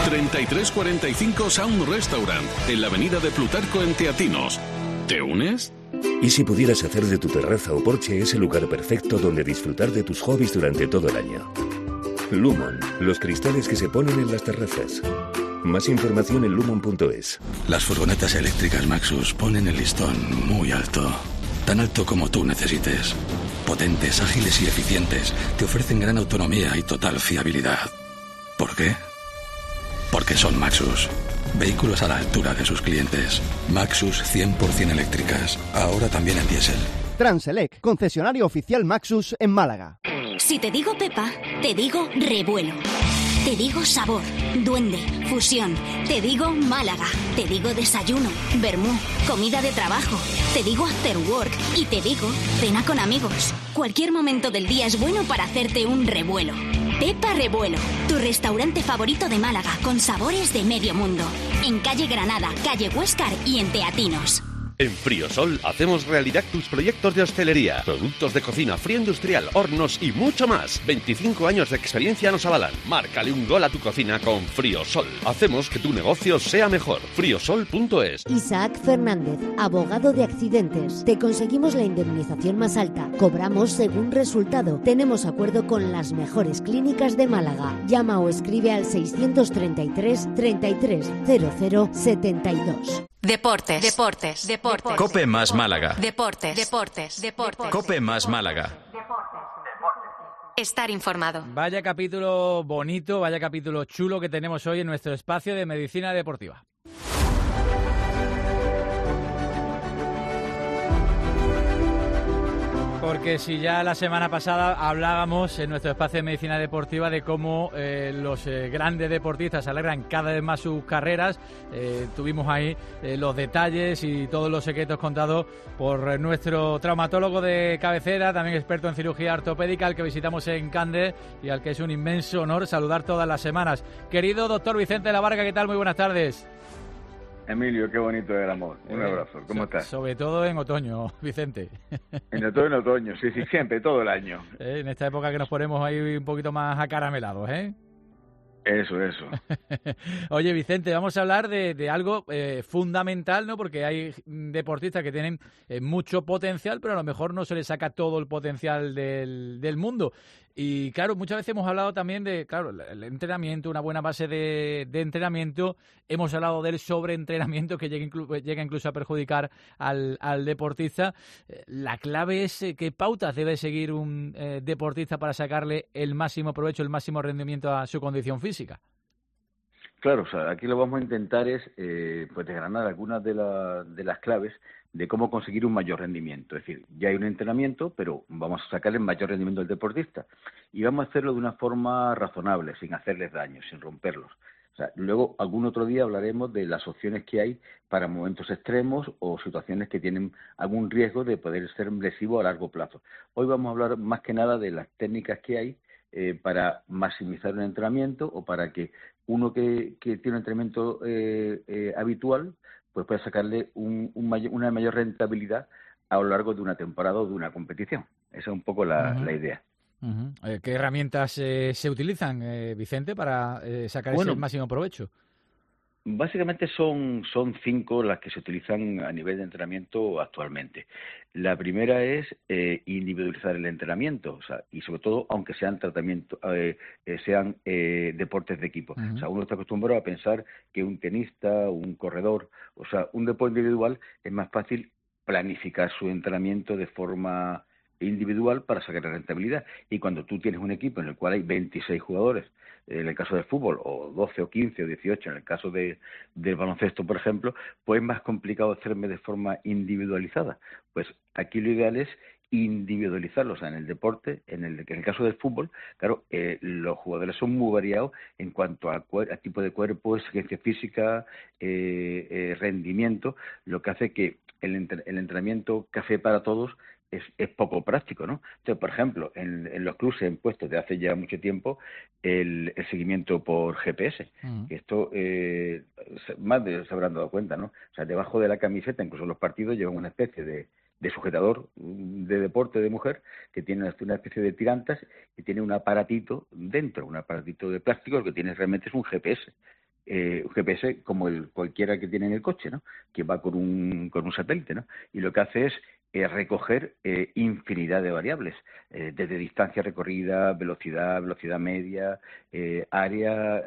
3345 Sound Restaurant, en la avenida de Plutarco en Teatinos. ¿Te unes? ¿Y si pudieras hacer de tu terraza o porche ese lugar perfecto donde disfrutar de tus hobbies durante todo el año? Lumon, los cristales que se ponen en las terrazas. Más información en lumon.es. Las furgonetas eléctricas Maxus ponen el listón muy alto. Tan alto como tú necesites. Potentes, ágiles y eficientes, te ofrecen gran autonomía y total fiabilidad. ¿Por qué? Porque son Maxus. Vehículos a la altura de sus clientes. Maxus 100% eléctricas, ahora también en diésel. Transelec, concesionario oficial Maxus en Málaga. Si te digo Pepa, te digo revuelo. Te digo sabor, duende, fusión. Te digo Málaga. Te digo desayuno, vermú, comida de trabajo. Te digo after work y te digo cena con amigos. Cualquier momento del día es bueno para hacerte un revuelo. Pepa Revuelo, tu restaurante favorito de Málaga con sabores de medio mundo. En calle Granada, calle Huéscar y en Teatinos. En Friosol hacemos realidad tus proyectos de hostelería, productos de cocina, frío industrial, hornos y mucho más. 25 años de experiencia nos avalan. Márcale un gol a tu cocina con Friosol. Hacemos que tu negocio sea mejor. Friosol.es. Isaac Fernández, abogado de accidentes. Te conseguimos la indemnización más alta. Cobramos según resultado. Tenemos acuerdo con las mejores clínicas de Málaga. Llama o escribe al 633 33 00 72. Deportes. COPE más Málaga. Deportes. COPE más Málaga. Estar informado. Vaya capítulo bonito, vaya capítulo chulo que tenemos hoy en nuestro espacio de medicina deportiva. Porque si ya la semana pasada hablábamos en nuestro espacio de medicina deportiva de cómo los grandes deportistas alargan cada vez más sus carreras, tuvimos ahí los detalles y todos los secretos contados por nuestro traumatólogo de cabecera, también experto en cirugía ortopédica, al que visitamos en Cande y al que es un inmenso honor saludar todas las semanas. Querido doctor Vicente de la Varga, ¿qué tal? Muy buenas tardes. Emilio, qué bonito es el amor. Un abrazo. ¿Cómo estás? Sobre todo en otoño, Vicente. En otoño, sí, siempre, todo el año. En esta época que nos ponemos ahí un poquito más acaramelados, ¿eh? Eso. Oye, Vicente, vamos a hablar de algo fundamental, ¿no? Porque hay deportistas que tienen mucho potencial, pero a lo mejor no se les saca todo el potencial del mundo. Y claro, muchas veces hemos hablado también de, claro, el entrenamiento, una buena base de entrenamiento. Hemos hablado del sobreentrenamiento que llega incluso a perjudicar al deportista. La clave es qué pautas debe seguir un deportista para sacarle el máximo provecho, el máximo rendimiento a su condición física. Claro, o sea, aquí lo vamos a intentar es pues desgranar algunas de las claves de cómo conseguir un mayor rendimiento. Es decir, ya hay un entrenamiento, pero vamos a sacar el mayor rendimiento del deportista. Y vamos a hacerlo de una forma razonable, sin hacerles daño, sin romperlos. O sea, luego, algún otro día hablaremos de las opciones que hay para momentos extremos o situaciones que tienen algún riesgo de poder ser lesivos a largo plazo. Hoy vamos a hablar más que nada de las técnicas que hay para maximizar un entrenamiento o para que uno que tiene un entrenamiento habitual pues pueda sacarle una mayor rentabilidad a lo largo de una temporada o de una competición. Esa es un poco la idea. ¿Qué herramientas se utilizan, Vicente, para sacar ese máximo provecho? Básicamente son 5 las que se utilizan a nivel de entrenamiento actualmente. La primera es individualizar el entrenamiento, o sea, y sobre todo aunque sean deportes de equipo. O sea, uno está acostumbrado a pensar que un tenista, un corredor, o sea, un deporte individual es más fácil planificar su entrenamiento de forma individual para sacar rentabilidad. Y cuando tú tienes un equipo en el cual hay 26 jugadores, en el caso del fútbol, o 12 o 15 o 18 en el caso del baloncesto, por ejemplo, pues es más complicado hacerme de forma individualizada. Pues aquí lo ideal es individualizarlo. O sea, en el deporte, en el caso del fútbol, claro, los jugadores son muy variados en cuanto a tipo de cuerpo, exigencia física, rendimiento, lo que hace que el entrenamiento café para todos es poco práctico, ¿no? Entonces, por ejemplo, en los clubes se han puesto desde hace ya mucho tiempo el seguimiento por GPS. Que esto más de se habrán dado cuenta, ¿no? O sea, debajo de la camiseta, incluso los partidos llevan una especie de sujetador de deporte de mujer que tiene una especie de tirantas y tiene un aparatito dentro, un aparatito de plástico, lo que tiene realmente es un GPS. Un GPS como cualquiera que tiene en el coche, ¿no? Que va con un satélite, ¿no? Y lo que hace es recoger infinidad de variables, desde distancia recorrida, velocidad media, área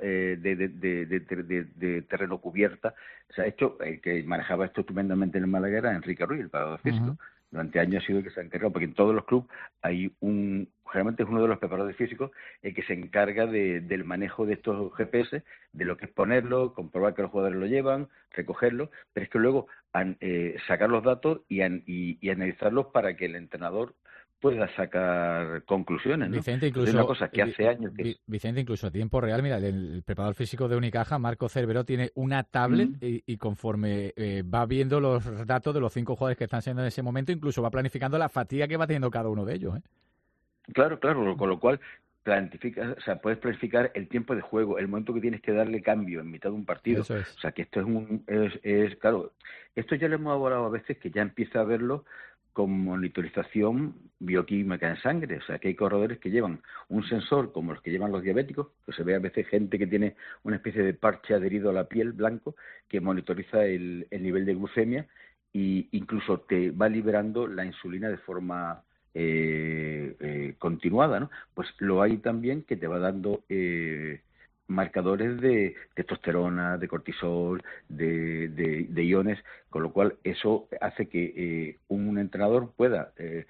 de terreno cubierta. O sea, el que manejaba esto estupendamente en el Málaga era Enrique Ruiz, el preparador físico. Durante años ha sido el que se ha encargado, porque en todos los clubes hay generalmente es uno de los preparadores físicos el que se encarga del manejo de estos GPS, de lo que es ponerlo, comprobar que los jugadores lo llevan, recogerlo, pero es que luego sacar los datos y analizarlos para que el entrenador pueda sacar conclusiones, ¿no? Vicente, incluso, es una cosa que hace años que... Vicente, incluso a tiempo real, mira, el preparador físico de Unicaja, Marco Cerveró, tiene una tablet y conforme va viendo los datos de los 5 jugadores que están siendo en ese momento, incluso va planificando la fatiga que va teniendo cada uno de ellos, ¿eh? Claro, con lo cual puedes planificar el tiempo de juego, el momento que tienes que darle cambio en mitad de un partido. Eso es. O sea, que esto es claro, esto ya lo hemos hablado a veces, que ya empieza a verlo con monitorización bioquímica en sangre. O sea, que hay corredores que llevan un sensor como los que llevan los diabéticos, que se ve a veces gente que tiene una especie de parche adherido a la piel blanco que monitoriza el nivel de glucemia e incluso te va liberando la insulina de forma continuada, ¿no? Pues lo hay también que te va dando marcadores de testosterona, de cortisol, de iones, con lo cual eso hace que un entrenador pueda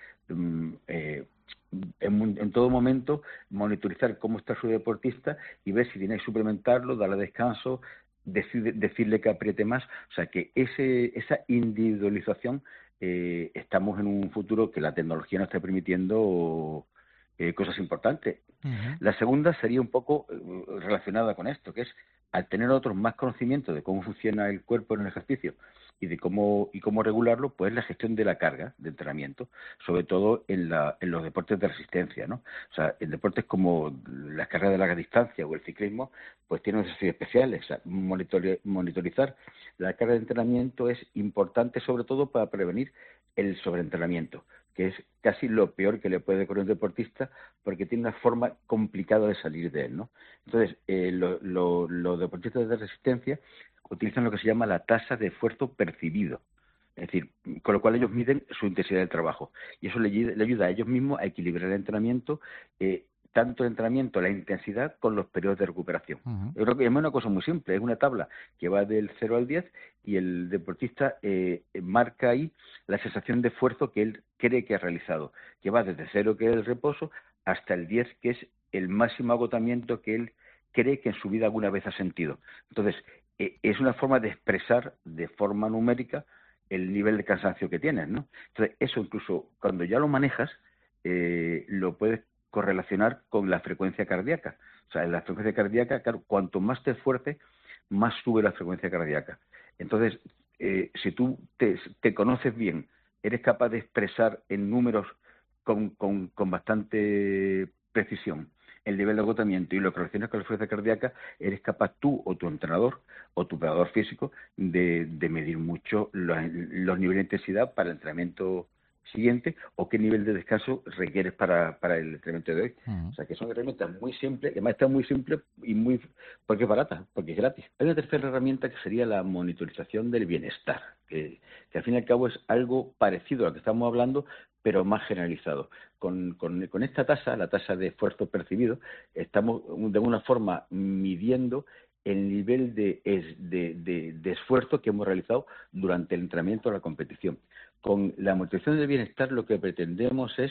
en todo momento monitorizar cómo está su deportista y ver si tiene que suplementarlo, darle descanso, decirle que apriete más. O sea, que esa individualización, estamos en un futuro que la tecnología nos está permitiendo cosas importantes. La segunda sería un poco relacionada con esto, que es al tener otros más conocimiento de cómo funciona el cuerpo en el ejercicio y de cómo regularlo, pues la gestión de la carga de entrenamiento, sobre todo en los deportes de resistencia, ¿no? O sea, en deportes como las carreras de larga distancia o el ciclismo, pues tienen desafíos especiales. O sea, monitorizar la carga de entrenamiento es importante, sobre todo para prevenir el sobreentrenamiento, que es casi lo peor que le puede ocurrir a un deportista, porque tiene una forma complicada de salir de él, ¿no? Entonces, los deportistas de resistencia utilizan lo que se llama la tasa de esfuerzo percibido, es decir, con lo cual ellos miden su intensidad de trabajo, y eso le ayuda a ellos mismos a equilibrar el entrenamiento, tanto el entrenamiento, la intensidad, con los periodos de recuperación. Yo creo que es una cosa muy simple, es una tabla que va del 0 al 10 y el deportista marca ahí la sensación de esfuerzo que él cree que ha realizado, que va desde 0, que es el reposo, hasta el 10, que es el máximo agotamiento que él cree que en su vida alguna vez ha sentido. Entonces, es una forma de expresar de forma numérica el nivel de cansancio que tienes, ¿no? Entonces, eso incluso cuando ya lo manejas, lo puedes correlacionar con la frecuencia cardíaca. O sea, en la frecuencia cardíaca, claro, cuanto más te esfuerces, más sube la frecuencia cardíaca. Entonces, si tú te conoces bien, eres capaz de expresar en números con bastante precisión el nivel de agotamiento y lo que relacionas con la frecuencia cardíaca, eres capaz tú o tu entrenador o tu preparador físico de medir mucho los niveles de intensidad para el entrenamiento siguiente o qué nivel de descanso requieres para el entrenamiento de hoy. O sea, que son herramientas muy simples, además están muy simples y muy porque es barata, porque es gratis. Hay una tercera herramienta que sería la monitorización del bienestar, que al fin y al cabo es algo parecido a lo que estamos hablando, pero más generalizado. Con esta tasa, la tasa de esfuerzo percibido, estamos de alguna forma midiendo el nivel de esfuerzo que hemos realizado durante el entrenamiento o la competición. Con la monitorización del bienestar lo que pretendemos es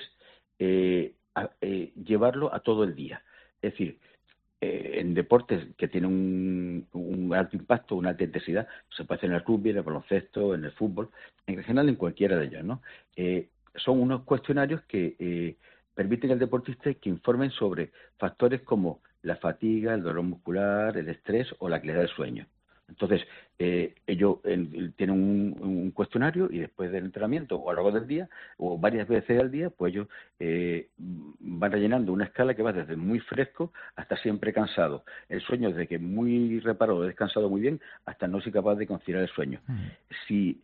llevarlo a todo el día. Es decir, en deportes que tienen un alto impacto, una alta intensidad, se puede hacer en el rugby, en el baloncesto, en el fútbol, en general en cualquiera de ellos, ¿no? Son unos cuestionarios que permiten al deportista que informen sobre factores como la fatiga, el dolor muscular, el estrés o la calidad del sueño. Entonces, ellos tienen un cuestionario y después del entrenamiento o a lo largo del día o varias veces al día, pues ellos van rellenando una escala que va desde muy fresco hasta siempre cansado. El sueño desde que muy reparado, descansado muy bien, hasta no soy capaz de conciliar el sueño. Si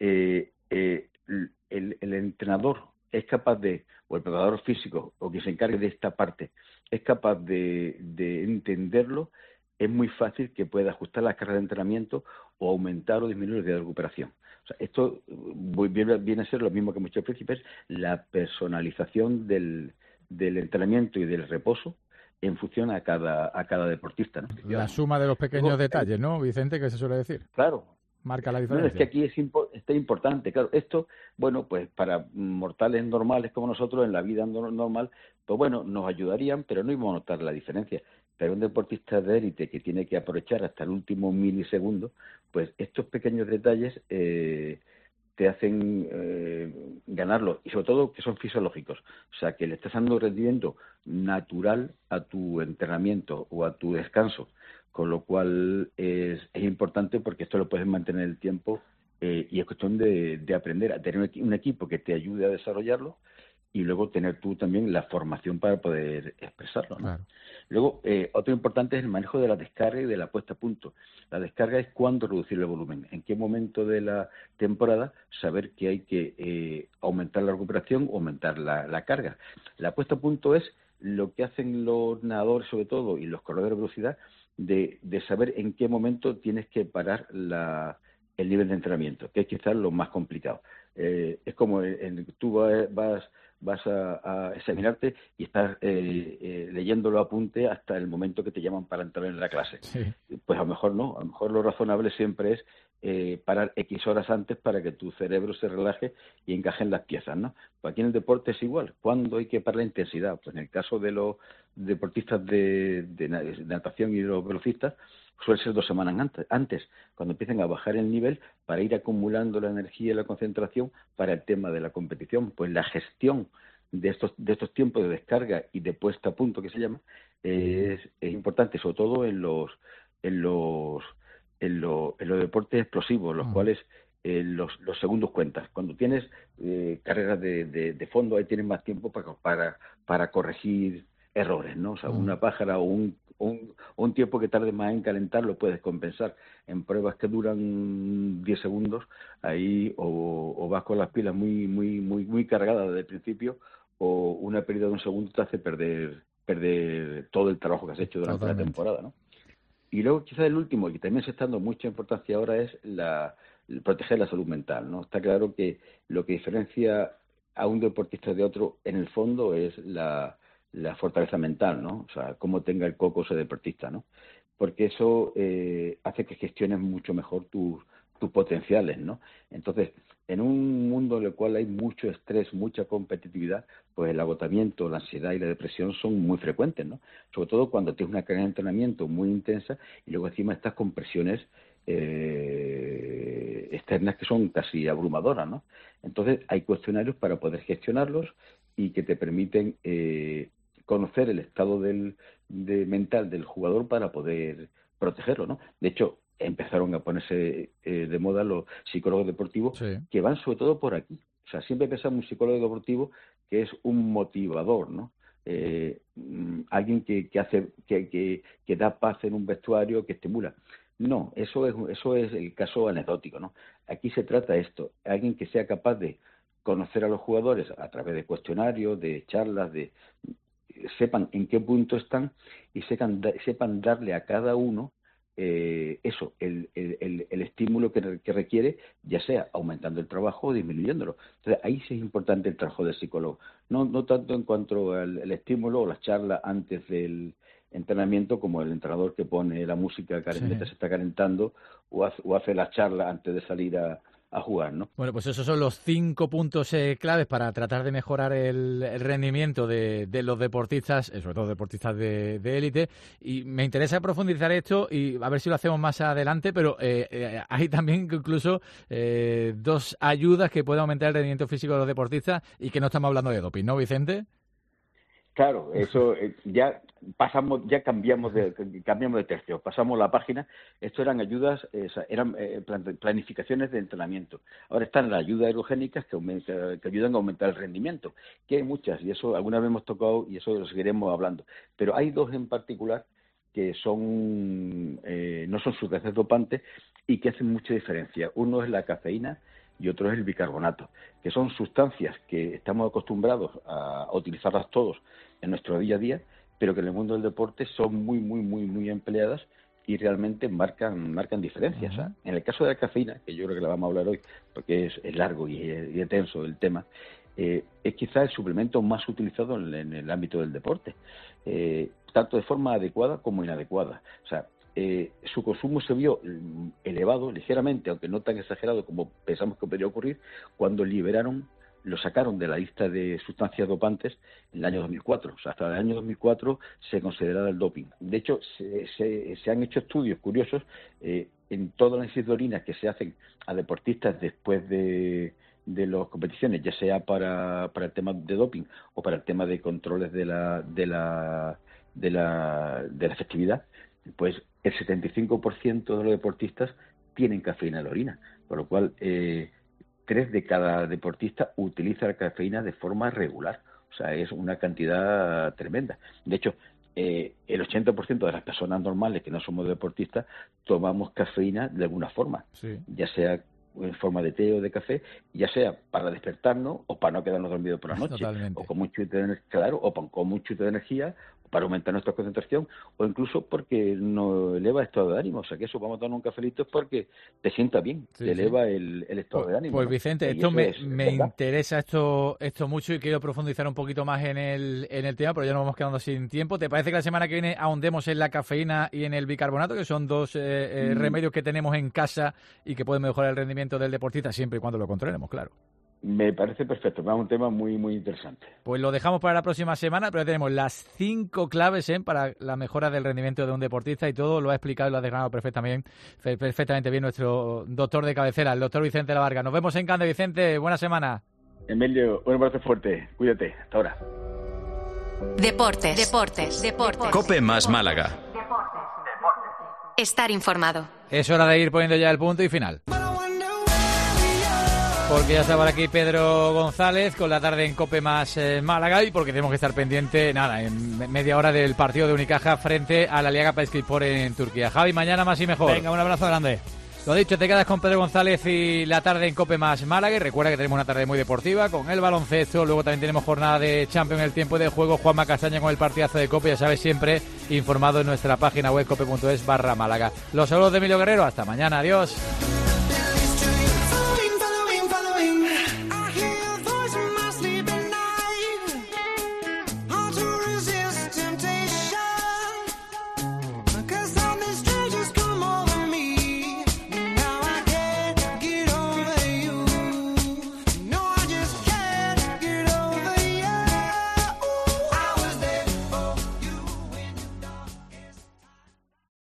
el entrenador es capaz o el preparador físico o quien se encargue de esta parte es capaz de entenderlo, es muy fácil que pueda ajustar las cargas de entrenamiento o aumentar o disminuir el día de recuperación. O sea, esto viene a ser lo mismo que hemos dicho al principio, es la personalización del entrenamiento y del reposo en función a cada deportista, ¿no? La suma de los pequeños detalles, ¿no, Vicente, que se suele decir? Claro. Marca la diferencia. No, es que aquí está importante, claro. Esto, bueno, pues para mortales normales como nosotros, en la vida normal, pues bueno, nos ayudarían, pero no íbamos a notar la diferencia. Pero un deportista de élite que tiene que aprovechar hasta el último milisegundo, pues estos pequeños detalles te hacen ganarlo, y sobre todo que son fisiológicos. O sea, que le estás dando rendimiento natural a tu entrenamiento o a tu descanso, con lo cual es importante porque esto lo puedes mantener el tiempo y es cuestión de aprender a tener un equipo que te ayude a desarrollarlo y luego tener tú también la formación para poder expresarlo, ¿no? Claro. Luego, otro importante es el manejo de la descarga y de la puesta a punto. La descarga es cuándo reducir el volumen, en qué momento de la temporada saber que hay que aumentar la recuperación o aumentar la carga. La puesta a punto es lo que hacen los nadadores sobre todo y los corredores de velocidad de saber en qué momento tienes que parar el nivel de entrenamiento, que es quizás lo más complicado. Es como tú vas a examinarte y estás leyendo los apuntes hasta el momento que te llaman para entrar en la clase. Sí. Pues a lo mejor no, a lo mejor lo razonable siempre es parar X horas antes para que tu cerebro se relaje y encajen las piezas, ¿no? Pues aquí en el deporte es igual. ¿Cuándo hay que parar la intensidad? Pues en el caso de los deportistas de natación y de los velocistas, suele ser 2 semanas antes, cuando empiecen a bajar el nivel para ir acumulando la energía y la concentración para el tema de la competición. Pues la gestión de estos tiempos de descarga y de puesta a punto, que se llama, es importante, sobre todo en los los deportes explosivos, los cuales los segundos cuentan. Cuando tienes carreras de fondo, ahí tienes más tiempo para corregir errores, ¿no? O sea, una pájara o un tiempo que tarde más en calentar lo puedes compensar. En pruebas que duran 10 segundos, ahí o vas con las pilas muy cargadas desde el principio, o una pérdida de un segundo te hace perder todo el trabajo que has hecho durante la temporada, ¿no? Y luego quizás el último, y que también se está dando mucha importancia ahora, es proteger la salud mental, ¿no? Está claro que lo que diferencia a un deportista de otro, en el fondo, es la fortaleza mental, ¿no? O sea, cómo tenga el coco ese deportista, ¿no? Porque eso hace que gestiones mucho mejor tus potenciales, ¿no? Entonces, en un mundo en el cual hay mucho estrés, mucha competitividad, pues el agotamiento, la ansiedad y la depresión son muy frecuentes, ¿no? Sobre todo cuando tienes una carga de entrenamiento muy intensa y luego encima estás con presiones externas que son casi abrumadoras, ¿no? Entonces, hay cuestionarios para poder gestionarlos y que te permiten conocer el estado mental del jugador para poder protegerlo, ¿no? De hecho, empezaron a ponerse de moda los psicólogos deportivos, que van sobre todo por aquí. O sea, siempre pensamos un psicólogo deportivo que es un motivador, ¿no? Alguien que da paz en un vestuario, que estimula. No, eso es el caso anecdótico, ¿no? Aquí se trata de esto, alguien que sea capaz de conocer a los jugadores a través de cuestionarios, de charlas, sepan en qué punto están y sepan darle a cada uno el estímulo que requiere, ya sea aumentando el trabajo o disminuyéndolo. Entonces, ahí sí es importante el trabajo del psicólogo. No tanto en cuanto al estímulo o las charlas antes del entrenamiento, como el entrenador que pone la música mientras se está calentando o hace la charla antes de salir a jugar, ¿no? Bueno, pues esos son los 5 puntos claves para tratar de mejorar el rendimiento de los deportistas, sobre todo deportistas de élite, y me interesa profundizar esto y a ver si lo hacemos más adelante, pero hay también incluso 2 ayudas que pueden aumentar el rendimiento físico de los deportistas y que no estamos hablando de doping, ¿no, Vicente? Claro, eso cambiamos de tercio, pasamos la página. Esto eran ayudas, eran planificaciones de entrenamiento. Ahora están las ayudas aerogénicas que ayudan a aumentar el rendimiento, que hay muchas, y eso alguna vez hemos tocado y eso lo seguiremos hablando. Pero hay 2 en particular que no son sustancias dopantes y que hacen mucha diferencia. Uno es la cafeína y otro es el bicarbonato, que son sustancias que estamos acostumbrados a utilizarlas todos en nuestro día a día, pero que en el mundo del deporte son muy empleadas y realmente marcan diferencias. Uh-huh. En el caso de la cafeína, que yo creo que la vamos a hablar hoy, porque es largo y es tenso el tema, es quizá el suplemento más utilizado en el ámbito del deporte, tanto de forma adecuada como inadecuada. O sea, su consumo se vio elevado ligeramente, aunque no tan exagerado como pensamos que podría ocurrir, cuando lo sacaron de la lista de sustancias dopantes en el año 2004. O sea, hasta el año 2004 se consideraba el doping. De hecho, se han hecho estudios curiosos en todas las análisis de orina que se hacen a deportistas después de las competiciones, ya sea para el tema de doping o para el tema de controles de la efectividad. Pues el 75% de los deportistas tienen cafeína en la orina, por lo cual 3 de cada deportista utiliza la cafeína de forma regular. O sea, es una cantidad tremenda. De hecho, el 80% de las personas normales que no somos deportistas tomamos cafeína de alguna forma, ya sea en forma de té o de café, ya sea para despertarnos o para no quedarnos dormidos por la noche. Totalmente. O con mucho de energía, para aumentar nuestra concentración, o incluso porque nos eleva el estado de ánimo. O sea, que eso, vamos a tomar un cafelito es porque te sienta bien, te eleva el estado de ánimo. Pues Vicente, esto me interesa esto mucho y quiero profundizar un poquito más en el tema, pero ya nos vamos quedando sin tiempo. ¿Te parece que la semana que viene ahondemos en la cafeína y en el bicarbonato, que son 2 remedios que tenemos en casa y que pueden mejorar el rendimiento del deportista siempre y cuando lo controlemos, claro? Me parece perfecto, es un tema muy interesante. Pues lo dejamos para la próxima semana, pero ya tenemos las 5 claves para la mejora del rendimiento de un deportista y todo lo ha explicado y lo ha desgranado perfectamente bien nuestro doctor de cabecera, el doctor Vicente Lavarga. Nos vemos en Cande, Vicente. Buena semana. Emilio, un abrazo fuerte. Cuídate. Hasta ahora. Deportes. COPE más Málaga. estar informado. Es hora de ir poniendo ya el punto y final. Porque ya está por aquí Pedro González con la tarde en COPE más Málaga y porque tenemos que estar pendiente, en media hora del partido de Unicaja frente a la Liga Paeskipor en Turquía. Javi, mañana más y mejor. Venga, un abrazo grande. Lo dicho, te quedas con Pedro González y la tarde en COPE más Málaga. Y recuerda que tenemos una tarde muy deportiva con el baloncesto. Luego también tenemos jornada de Champions en el tiempo de juego. Juanma Castaña con el partidazo de COPE. Ya sabes, siempre informado en nuestra página web cope.es/Málaga. Los saludos de Emilio Guerrero. Hasta mañana. Adiós.